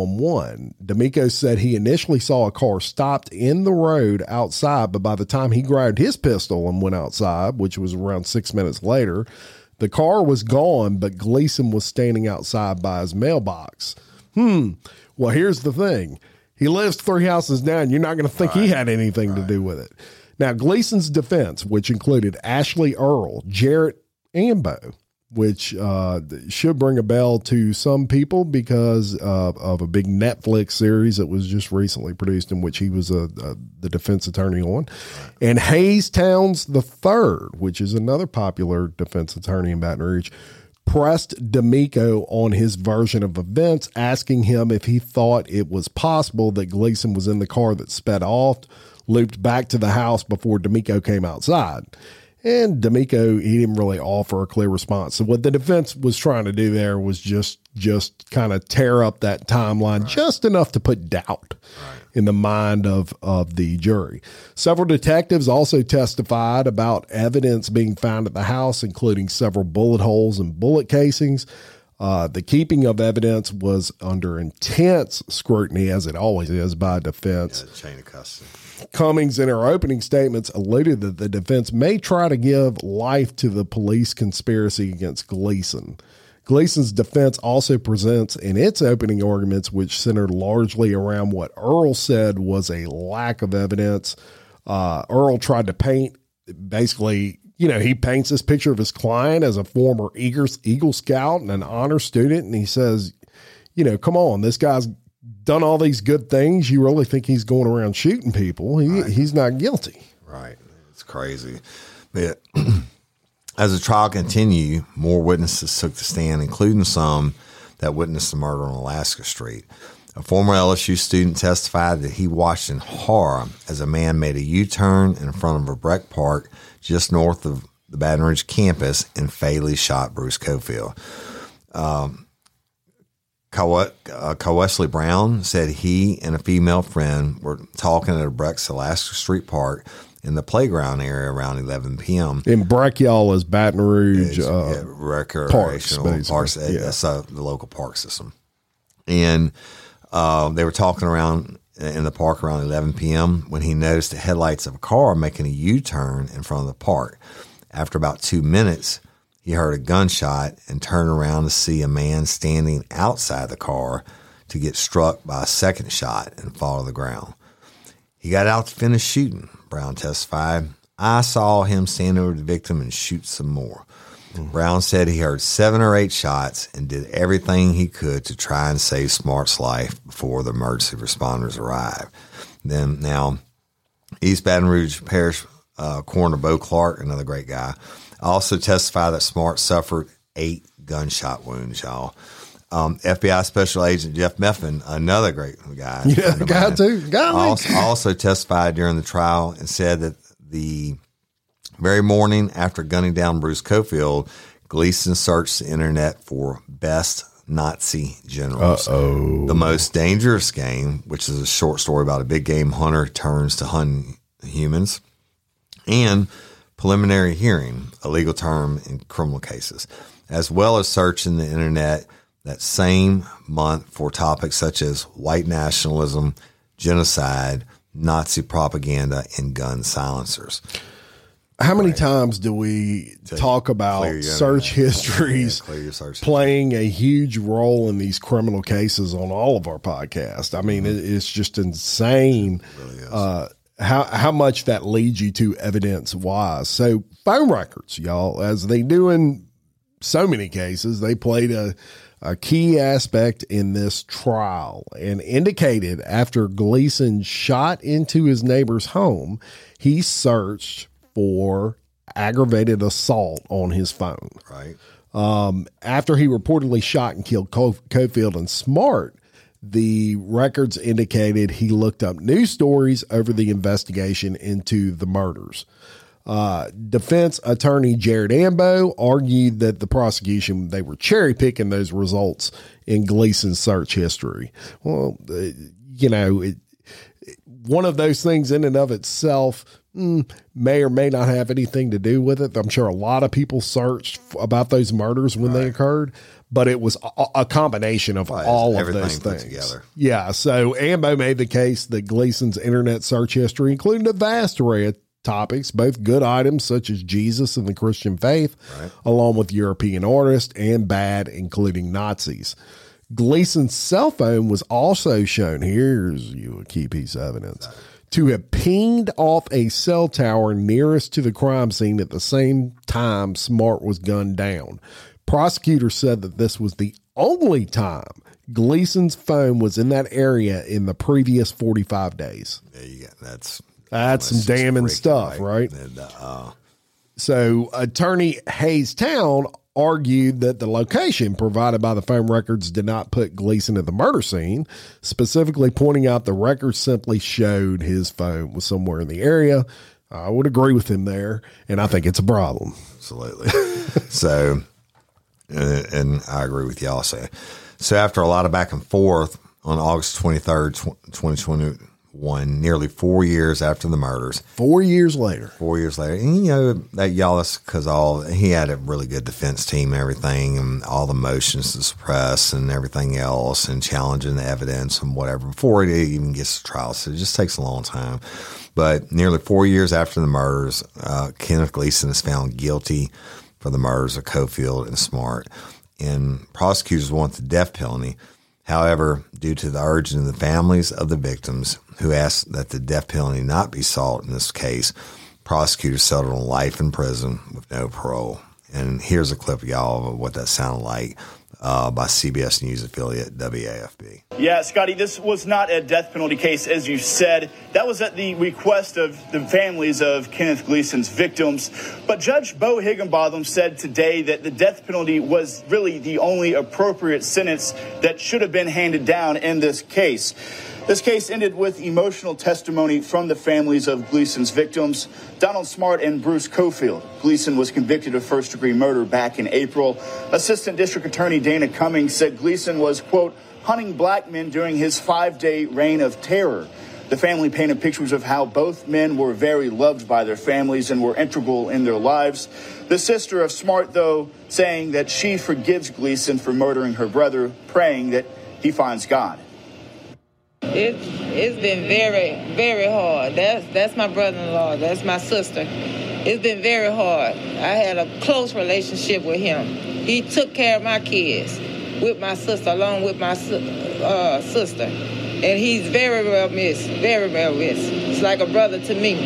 C: 911. D'Amico said he initially saw a car stopped in the road outside, but by the time he grabbed his pistol and went outside, which was around 6 minutes later, the car was gone, but Gleason was standing outside by his mailbox. Well, here's the thing. He lives 3 houses down. You're not going to think he had anything to do with it. Now, Gleason's defense, which included Ashley Earl, Jarrett Ambo, which should bring a bell to some people because of a big Netflix series that was just recently produced in which he was the defense attorney on, and Hayes Towns III, which is another popular defense attorney in Baton Rouge, pressed D'Amico on his version of events, asking him if he thought it was possible that Gleason was in the car that sped off, looped back to the house before D'Amico came outside. And D'Amico, he didn't really offer a clear response. So what the defense was trying to do there was just kind of tear up that timeline just enough to put doubt in the mind of the jury. Several detectives also testified about evidence being found at the house, including several bullet holes and bullet casings. The keeping of evidence was under intense scrutiny, as it always is by defense.
D: Yeah, chain of custody.
C: Cummings, in her opening statements, alluded that the defense may try to give life to the police conspiracy against Gleason. Gleason's defense also presents in its opening arguments, which centered largely around what Earl said was a lack of evidence. Earl tried to paint, basically, he paints this picture of his client as a former Eagle Scout and an honor student, and he says, come on, this guy's done all these good things. You really think he's going around shooting people? He's not guilty.
D: Right. It's crazy. But as the trial continued, more witnesses took the stand, including some that witnessed the murder on Alaska Street. A former LSU student testified that he watched in horror as a man made a U-turn in front of a Breck Park just north of the Baton Rouge campus and fatally shot Bruce Cofield. Wesley Brown said he and a female friend were talking at a Breck's Alaska Street Park in the playground area around 11 p.m.
C: In Breck, y'all, is Baton Rouge
D: recreational parks. That's the local park system. And they were talking around in the park around 11 p.m. when he noticed the headlights of a car making a U-turn in front of the park. After about 2 minutes, he heard a gunshot and turned around to see a man standing outside the car to get struck by a second shot and fall to the ground. He got out to finish shooting, Brown testified. I saw him stand over the victim and shoot some more. Brown said he heard 7 or 8 shots and did everything he could to try and save Smart's life before the emergency responders arrived. Now, East Baton Rouge Parish Coroner Bo Clark, another great guy, also testified that Smart suffered 8 gunshot wounds, y'all. FBI Special Agent Jeff Meffin, another great guy.
C: Yeah, guy too.
D: Also testified during the trial and said that the very morning after gunning down Bruce Cofield, Gleason searched the internet for best Nazi generals. The Most Dangerous Game, which is a short story about a big game hunter turns to hunt humans, and preliminary hearing, a legal term in criminal cases, as well as searching the internet that same month for topics such as white nationalism, genocide, Nazi propaganda, and gun silencers.
C: How many times do we talk about search histories playing a huge role in these criminal cases on all of our podcasts? I mean, it's just insane how much that leads you to evidence-wise. So phone records, y'all, as they do in so many cases, they played a key aspect in this trial and indicated after Gleason shot into his neighbor's home, he searched for aggravated assault on his phone.
D: Right.
C: After he reportedly shot and killed Cofield and Smart, the records indicated he looked up news stories over the investigation into the murders. Defense attorney Jared Ambo argued that the prosecution, they were cherry picking those results in Gleason's search history. Well, one of those things in and of itself may or may not have anything to do with it. I'm sure a lot of people searched about those murders when they occurred, but it was a combination of all of those things. Together. Yeah. So Ambo made the case that Gleason's internet search history included a vast array of topics, both good items such as Jesus and the Christian faith, along with European artists, and bad, including Nazis. Gleason's cell phone was also shown, here's a key piece of evidence, to have pinged off a cell tower nearest to the crime scene at the same time Smart was gunned down. Prosecutors said that this was the only time Gleason's phone was in that area in the previous 45 days.
D: There you go. That's
C: some damning stuff, right?
D: And,
C: so attorney Hayes Town argued that the location provided by the phone records did not put Gleason at the murder scene, specifically pointing out the records simply showed his phone was somewhere in the area. I would agree with him there, and I think it's a problem.
D: Absolutely. So, and I agree with you also. So after a lot of back and forth on August 23rd, 2021, nearly 4 years after the murders.
C: 4 years later.
D: 4 years later. And, that y'all, because he had a really good defense team and everything, and all the motions to suppress and everything else, and challenging the evidence and whatever before it even gets to trial. So it just takes a long time. But nearly 4 years after the murders, Kenneth Gleason is found guilty for the murders of Cofield and Smart. And prosecutors want the death penalty. However, due to the urging of the families of the victims who asked that the death penalty not be sought in this case, prosecutors settled on life in prison with no parole. And here's a clip, y'all, of what that sounded like by CBS News affiliate WAFB.
I: Yeah, Scotty, this was not a death penalty case, as you said. That was at the request of the families of Kenneth Gleason's victims. But Judge Bo Higginbotham said today that the death penalty was really the only appropriate sentence that should have been handed down in this case. This case ended with emotional testimony from the families of Gleason's victims, Donald Smart and Bruce Cofield. Gleason was convicted of first-degree murder back in April. Assistant District Attorney Dana Cummings said Gleason was, quote, hunting black men during his 5-day reign of terror. The family painted pictures of how both men were very loved by their families and were integral in their lives. The sister of Smart, though, saying that she forgives Gleason for murdering her brother, praying that he finds God.
J: It's been very, very hard. That's my brother-in-law. That's my sister. It's been very hard. I had a close relationship with him. He took care of my kids with my sister, along with my sister. And he's very well missed, very well missed. He's like a brother to me.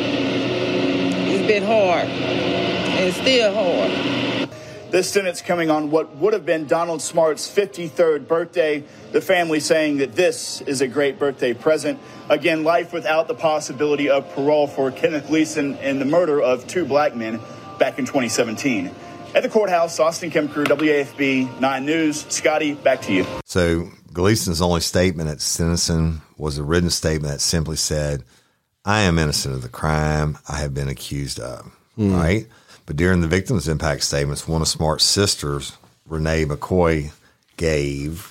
J: It's been hard, and it's still hard.
I: This sentence coming on what would have been Donald Smart's 53rd birthday. The family saying that this is a great birthday present. Again, life without the possibility of parole for Kenneth Gleason and the murder of 2 black men back in 2017. At the courthouse, Austin Kemker, WAFB 9 News. Scotty, back to you.
D: So Gleason's only statement at sentencing was a written statement that simply said, I am innocent of the crime I have been accused of, right? But during the victim's impact statements, one of Smart's sisters, Renee McCoy, gave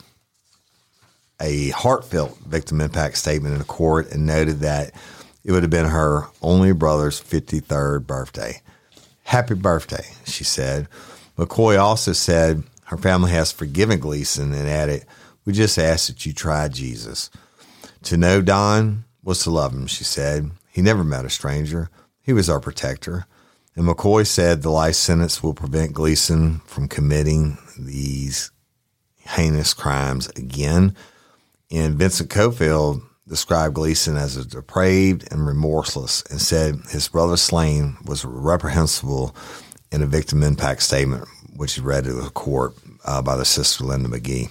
D: a heartfelt victim impact statement in a court and noted that it would have been her only brother's 53rd birthday. Happy birthday, she said. McCoy also said her family has forgiven Gleason and added, we just ask that you try Jesus. To know Don was to love him, she said. He never met a stranger. He was our protector. And McCoy said the life sentence will prevent Gleason from committing these heinous crimes again. And Vincent Cofield described Gleason as a depraved and remorseless and said his brother's slaying was reprehensible in a victim impact statement, which he read to the court by the sister Linda McGee.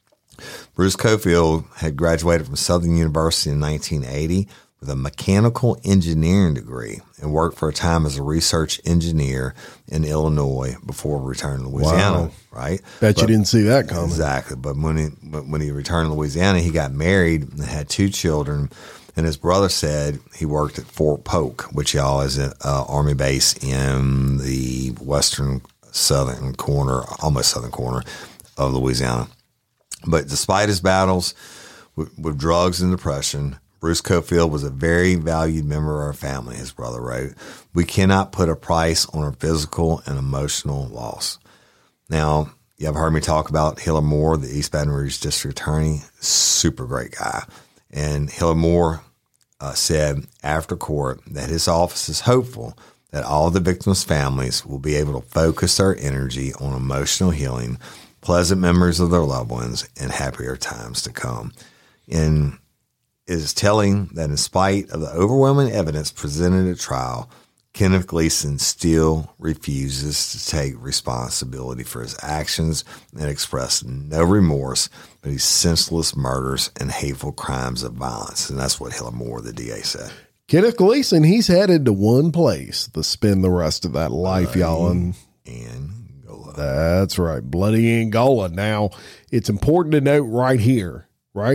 D: Bruce Cofield had graduated from Southern University in 1980 with a mechanical engineering degree and worked for a time as a research engineer in Illinois before returning to Louisiana.
C: Wow.
D: Right?
C: Bet you didn't see that coming.
D: Exactly. But when he returned to Louisiana, he got married and had 2 children. And his brother said he worked at Fort Polk, which y'all is an Army base in the western southern corner, almost southern corner of Louisiana. But despite his battles with drugs and depression, Bruce Cofield was a very valued member of our family, his brother wrote. We cannot put a price on our physical and emotional loss. Now, you have heard me talk about Hiller Moore, the East Baton Rouge district attorney, super great guy. And Hiller Moore said after court that his office is hopeful that all the victims' families will be able to focus their energy on emotional healing, pleasant memories of their loved ones, and happier times to come. And it is telling that in spite of the overwhelming evidence presented at trial, Kenneth Gleason still refuses to take responsibility for his actions and express no remorse for these senseless murders and hateful crimes of violence. And that's what Hiller Moore, the DA, said.
C: Kenneth Gleason, he's headed to one place to spend the rest of that life, y'all. And
D: Angola.
C: That's right. Bloody Angola. Now, it's important to note right here,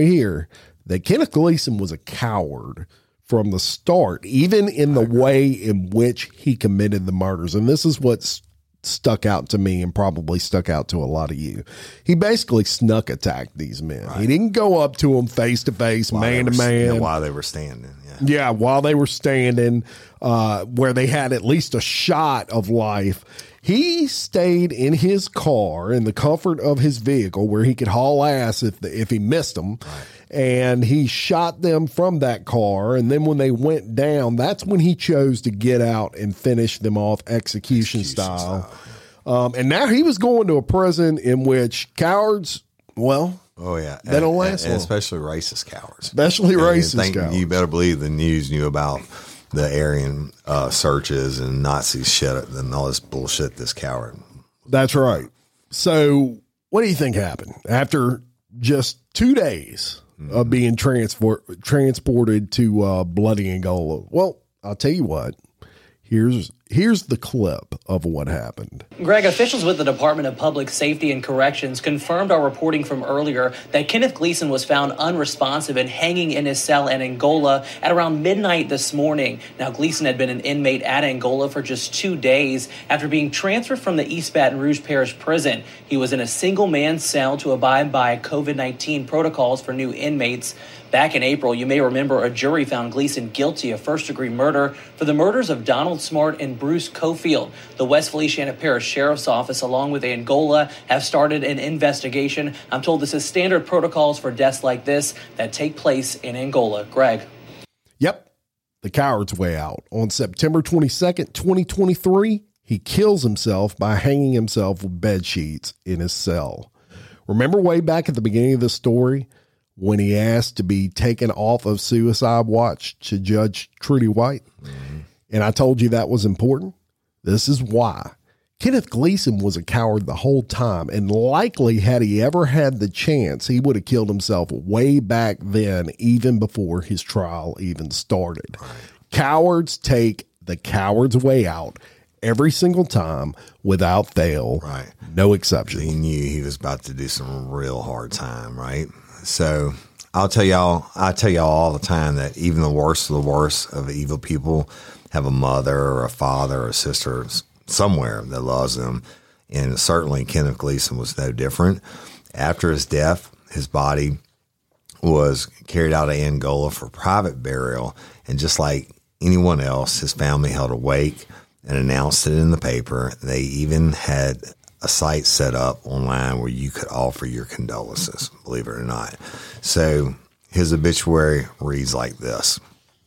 C: that Kenneth Gleason was a coward from the start, even in the way in which he committed the murders. And this is what's stuck out to me and probably stuck out to a lot of you. He basically snuck attacked these men. Right. He didn't go up to them face to face, man to man.
D: While they were standing.
C: Yeah, while they were standing, where they had at least a shot of life. He stayed in his car in the comfort of his vehicle where he could haul ass if he missed them. Right. And he shot them from that car. And then when they went down, that's when he chose to get out and finish them off execution style. And now he was going to a prison in which cowards, well, they don't last long.
D: Especially racist cowards.
C: Especially racist cowards.
D: You better believe the news knew about the Aryan searches and Nazi shit and all this bullshit, this coward.
C: That's right. So what do you think happened after just 2 days of being transported to bloody Angola? Well, I'll tell you what. Here's the clip of what happened.
K: Greg, officials with the Department of Public Safety and Corrections confirmed our reporting from earlier that Kenneth Gleason was found unresponsive and hanging in his cell in Angola at around midnight this morning. Now, Gleason had been an inmate at Angola for just 2 days after being transferred from the East Baton Rouge Parish Prison. He was in a single-man cell to abide by COVID-19 protocols for new inmates. Back in April, you may remember a jury found Gleason guilty of first-degree murder for the murders of Donald Smart and Bruce Cofield. The West Feliciana Parish Sheriff's Office, along with Angola, have started an investigation. I'm told this is standard protocols for deaths like this that take place in Angola. Greg.
C: Yep. the coward's way out. On September 22nd, 2023, he kills himself by hanging himself with bed sheets in his cell. Remember way back at the beginning of the story when he asked to be taken off of suicide watch to Judge Trudy White? Mm-hmm. And I told you that was important. This is why. Kenneth Gleason was a coward the whole time, and likely had he ever had the chance, he would have killed himself way back then, even before his trial even started. Right. Cowards take the coward's way out every single time without fail. Right. No exception.
D: He knew he was about to do some real hard time, right? So I tell y'all all the time that even the worst of evil people have a mother or a father or a sister somewhere that loves them. And certainly Kenneth Gleason was no different. After his death, his body was carried out of Angola for private burial. And just like anyone else, his family held a wake and announced it in the paper. They even had a site set up online where you could offer your condolences, believe it or not. So his obituary reads like this.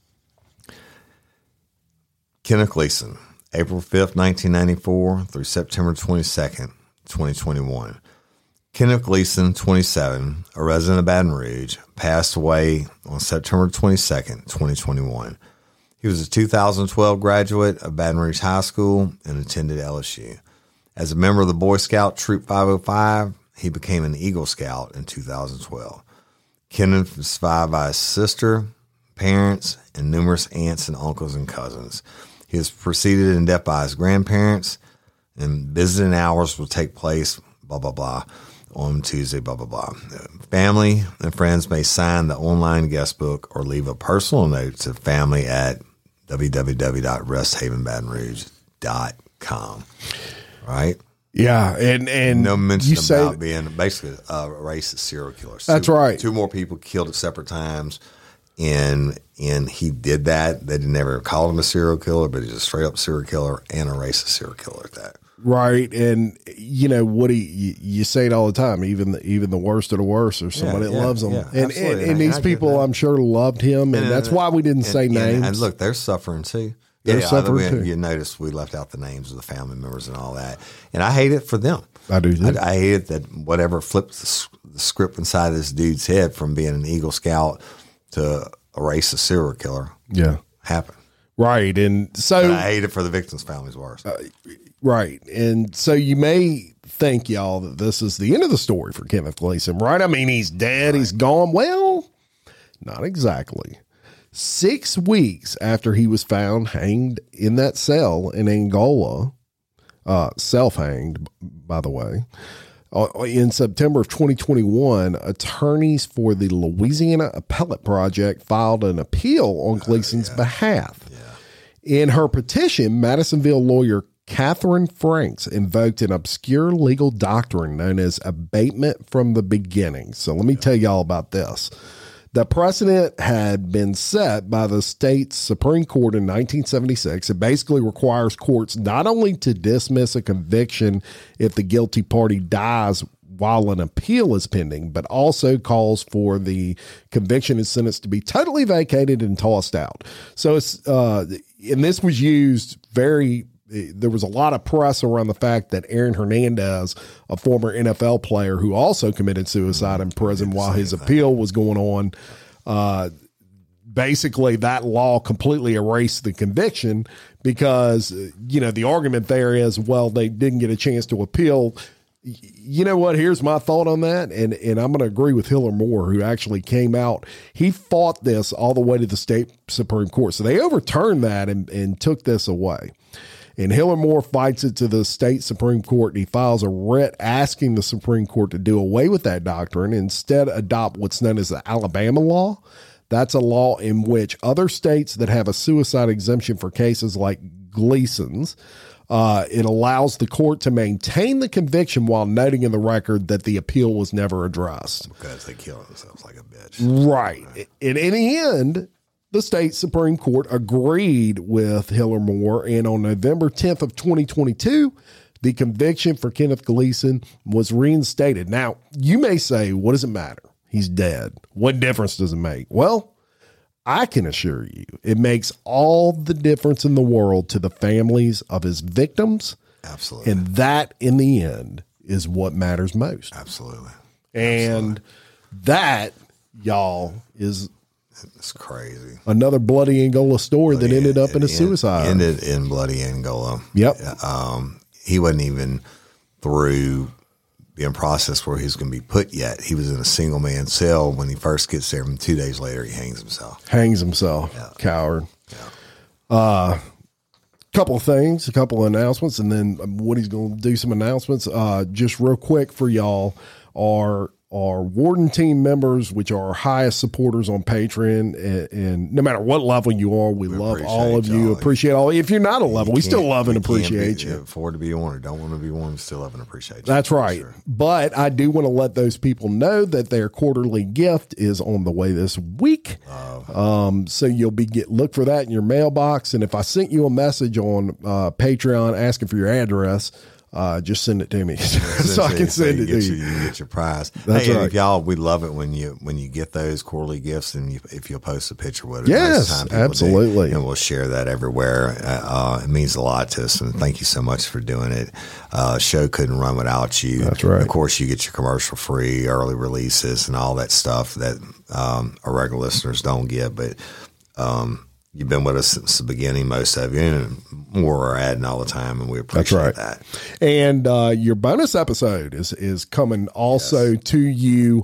D: Kenneth Gleason, April 5th, 1994 through September 22nd, 2021. Kenneth Gleason, 27, a resident of Baton Rouge, passed away on September 22nd, 2021. He was a 2012 graduate of Baton Rouge High School and attended LSU. As a member of the Boy Scout Troop 505, he became an Eagle Scout in 2012. Kenneth was survived by his sister, parents, and numerous aunts and uncles and cousins. He was preceded in death by his grandparents, and visiting hours will take place, blah, blah, blah, on Tuesday, blah, blah, blah. Family and friends may sign the online guest book or leave a personal note to family at www.resthavenbatonrouge.com. Right?
C: Yeah, and
D: no mention about being basically a racist serial killer.
C: That's right.
D: Two more people killed at separate times. And he did that. They never called him a serial killer, but he's a straight up serial killer and a racist serial killer at that.
C: Right. And you know, Woody, you say it all the time, even the worst of the worst or somebody that loves him. And these people, I'm sure, loved him. And that's why we didn't say names.
D: And look, they're suffering too.
C: They're suffering too.
D: You notice we left out the names of the family members and all that. And I hate it for them.
C: I do too.
D: I hate it that whatever flipped the script inside this dude's head from being an Eagle Scout to a racist serial killer happened.
C: Right. And so
D: but I hate it for the victims' families worse.
C: Right. And so you may think, y'all, that this is the end of the story for Kenneth Gleason, right? I mean, he's dead. Right. He's gone. Well, not exactly. 6 weeks after he was found hanged in that cell in Angola, self-hanged, by the way, in September of 2021, attorneys for the Louisiana Appellate Project filed an appeal on Gleason's behalf. Yeah. In her petition, Madisonville lawyer Catherine Franks invoked an obscure legal doctrine known as abatement from the beginning. So let me tell y'all about this. The precedent had been set by the state's Supreme Court in 1976. It basically requires courts not only to dismiss a conviction if the guilty party dies while an appeal is pending, but also calls for the conviction and sentence to be totally vacated and tossed out. So it's, and this was used there was a lot of press around the fact that Aaron Hernandez, a former NFL player who also committed suicide in prison while his appeal was going on, basically that law completely erased the conviction because, you know, the argument there is, well, they didn't get a chance to appeal. You know what? Here's my thought on that. And I'm going to agree with Hiller Moore, who actually came out. He fought this all the way to the state Supreme Court. So they overturned that and took this away. And Hiller Moore fights it to the state Supreme Court, and he files a writ asking the Supreme Court to do away with that doctrine and instead adopt what's known as the Alabama law. That's a law in which other states that have a suicide exemption for cases like Gleason's, it allows the court to maintain the conviction while noting in the record that the appeal was never addressed.
D: Because they kill themselves like a bitch.
C: Right. And in the end, the state Supreme Court agreed with Hiller Moore, and on November 10th of 2022, the conviction for Kenneth Gleason was reinstated. Now, you may say, what does it matter? He's dead. What difference does it make? Well, I can assure you, it makes all the difference in the world to the families of his victims.
D: Absolutely.
C: And that, in the end, is what matters most.
D: Absolutely.
C: And that, y'all, is
D: it's crazy.
C: Another bloody Angola story that ended up in a suicide.
D: Ended in bloody Angola.
C: Yep.
D: He wasn't even through being processed where he was going to be put yet. He was in a single man cell when he first gets there, and 2 days later he hangs himself.
C: Yeah. Coward. Yeah. Couple of things, a couple of announcements, and then Woody's going to do some announcements. Just real quick for y'all, our Warden team members, which are our highest supporters on Patreon, and no matter what level you are, we love all of you. Appreciate all. If you're not a level, we still love and appreciate you.
D: Afford to be one or don't want to be one, still love and appreciate you.
C: That's right. Sure. But I do want to let those people know that their quarterly gift is on the way this week. So you'll look for that in your mailbox. And if I sent you a message on Patreon asking for your address, just send it to me so I can send it to you.
D: You get your prize.
C: That's right.
D: If y'all, we love it when you get those quarterly gifts, and if you'll post a picture with it.
C: Yes, absolutely.
D: And we'll share that everywhere. It means a lot to us, and thank you so much for doing it. Show couldn't run without you.
C: That's right.
D: Of course, you get your commercial free, early releases, and all that stuff that our regular listeners don't get, but you've been with us since the beginning, most of you, and more are adding all the time, and we appreciate that.
C: And your bonus episode is coming also to you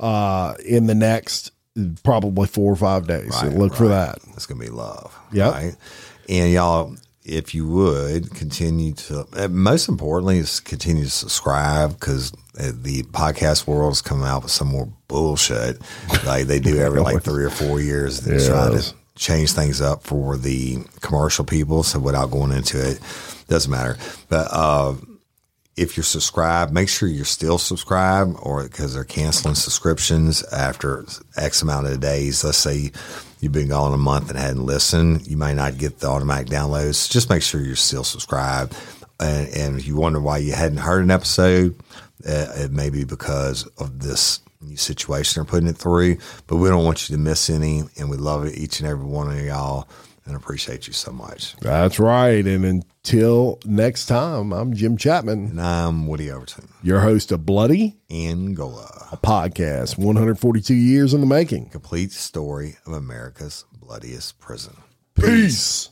C: in the next probably 4 or 5 days. So look for that.
D: It's going to be love.
C: Yeah.
D: Right? And y'all, if you would continue to, most importantly, is continue to subscribe, because the podcast world is coming out with some more bullshit like they do every 3 or 4 years. They try to change things up for the commercial people. So without going into it, doesn't matter. But if you're subscribed, make sure you're still subscribed, or because they're canceling subscriptions after X amount of days. Let's say you've been gone a month and hadn't listened, you might not get the automatic downloads. Just make sure you're still subscribed. And if you wonder why you hadn't heard an episode, it may be because of this new situation they're putting it through, but we don't want you to miss any, and we love it, each and every one of y'all, and appreciate you so much.
C: That's right. And until next time, I'm Jim Chapman.
D: And I'm Woody Overton,
C: your host of Bloody
D: Angola,
C: a podcast 142 years in the making.
D: Complete story of America's bloodiest prison.
C: Peace.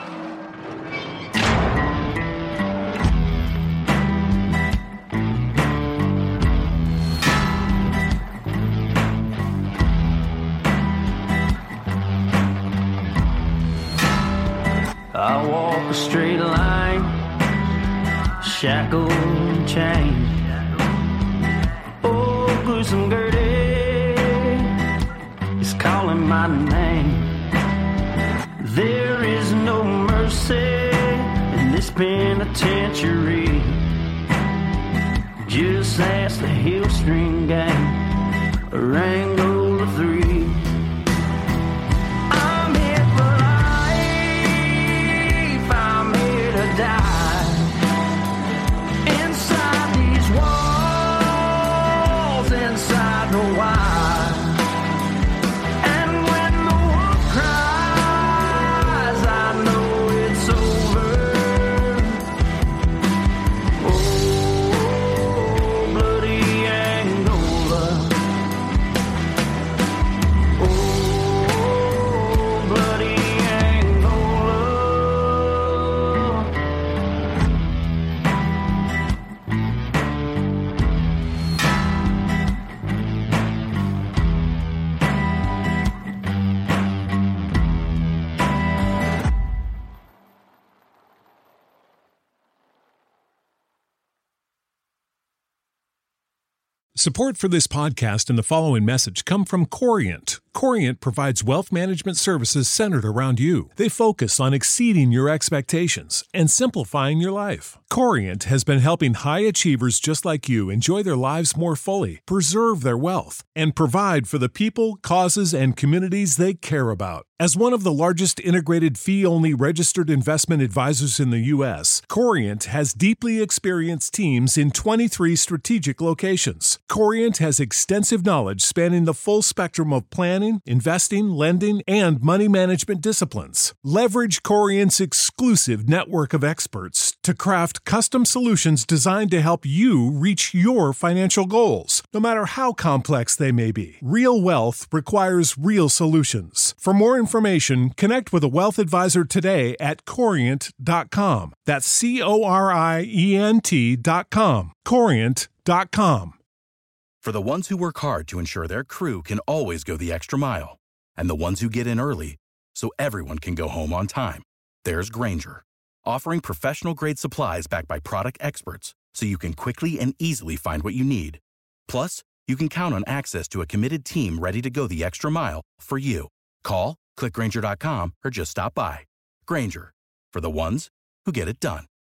B: I walk a straight line, shackled and chained. Oh, gruesome Gertie is calling my name. There is no mercy in this penitentiary. Just ask the Hill String Gang or Angola 3.
L: Support for this podcast and the following message come from Corient. Corient provides wealth management services centered around you. They focus on exceeding your expectations and simplifying your life. Corient has been helping high achievers just like you enjoy their lives more fully, preserve their wealth, and provide for the people, causes, and communities they care about. As one of the largest integrated fee-only registered investment advisors in the U.S., Corient has deeply experienced teams in 23 strategic locations. Corient has extensive knowledge spanning the full spectrum of planning, planning, investing, lending, and money management disciplines. Leverage Corient's exclusive network of experts to craft custom solutions designed to help you reach your financial goals, no matter how complex they may be. Real wealth requires real solutions. For more information, connect with a wealth advisor today at Corient.com. That's Corient.com. Corient.com.
F: For the ones who work hard to ensure their crew can always go the extra mile, and the ones who get in early so everyone can go home on time, there's Grainger, offering professional-grade supplies backed by product experts so you can quickly and easily find what you need. Plus, you can count on access to a committed team ready to go the extra mile for you. Call, click Grainger.com, or just stop by. Grainger, for the ones who get it done.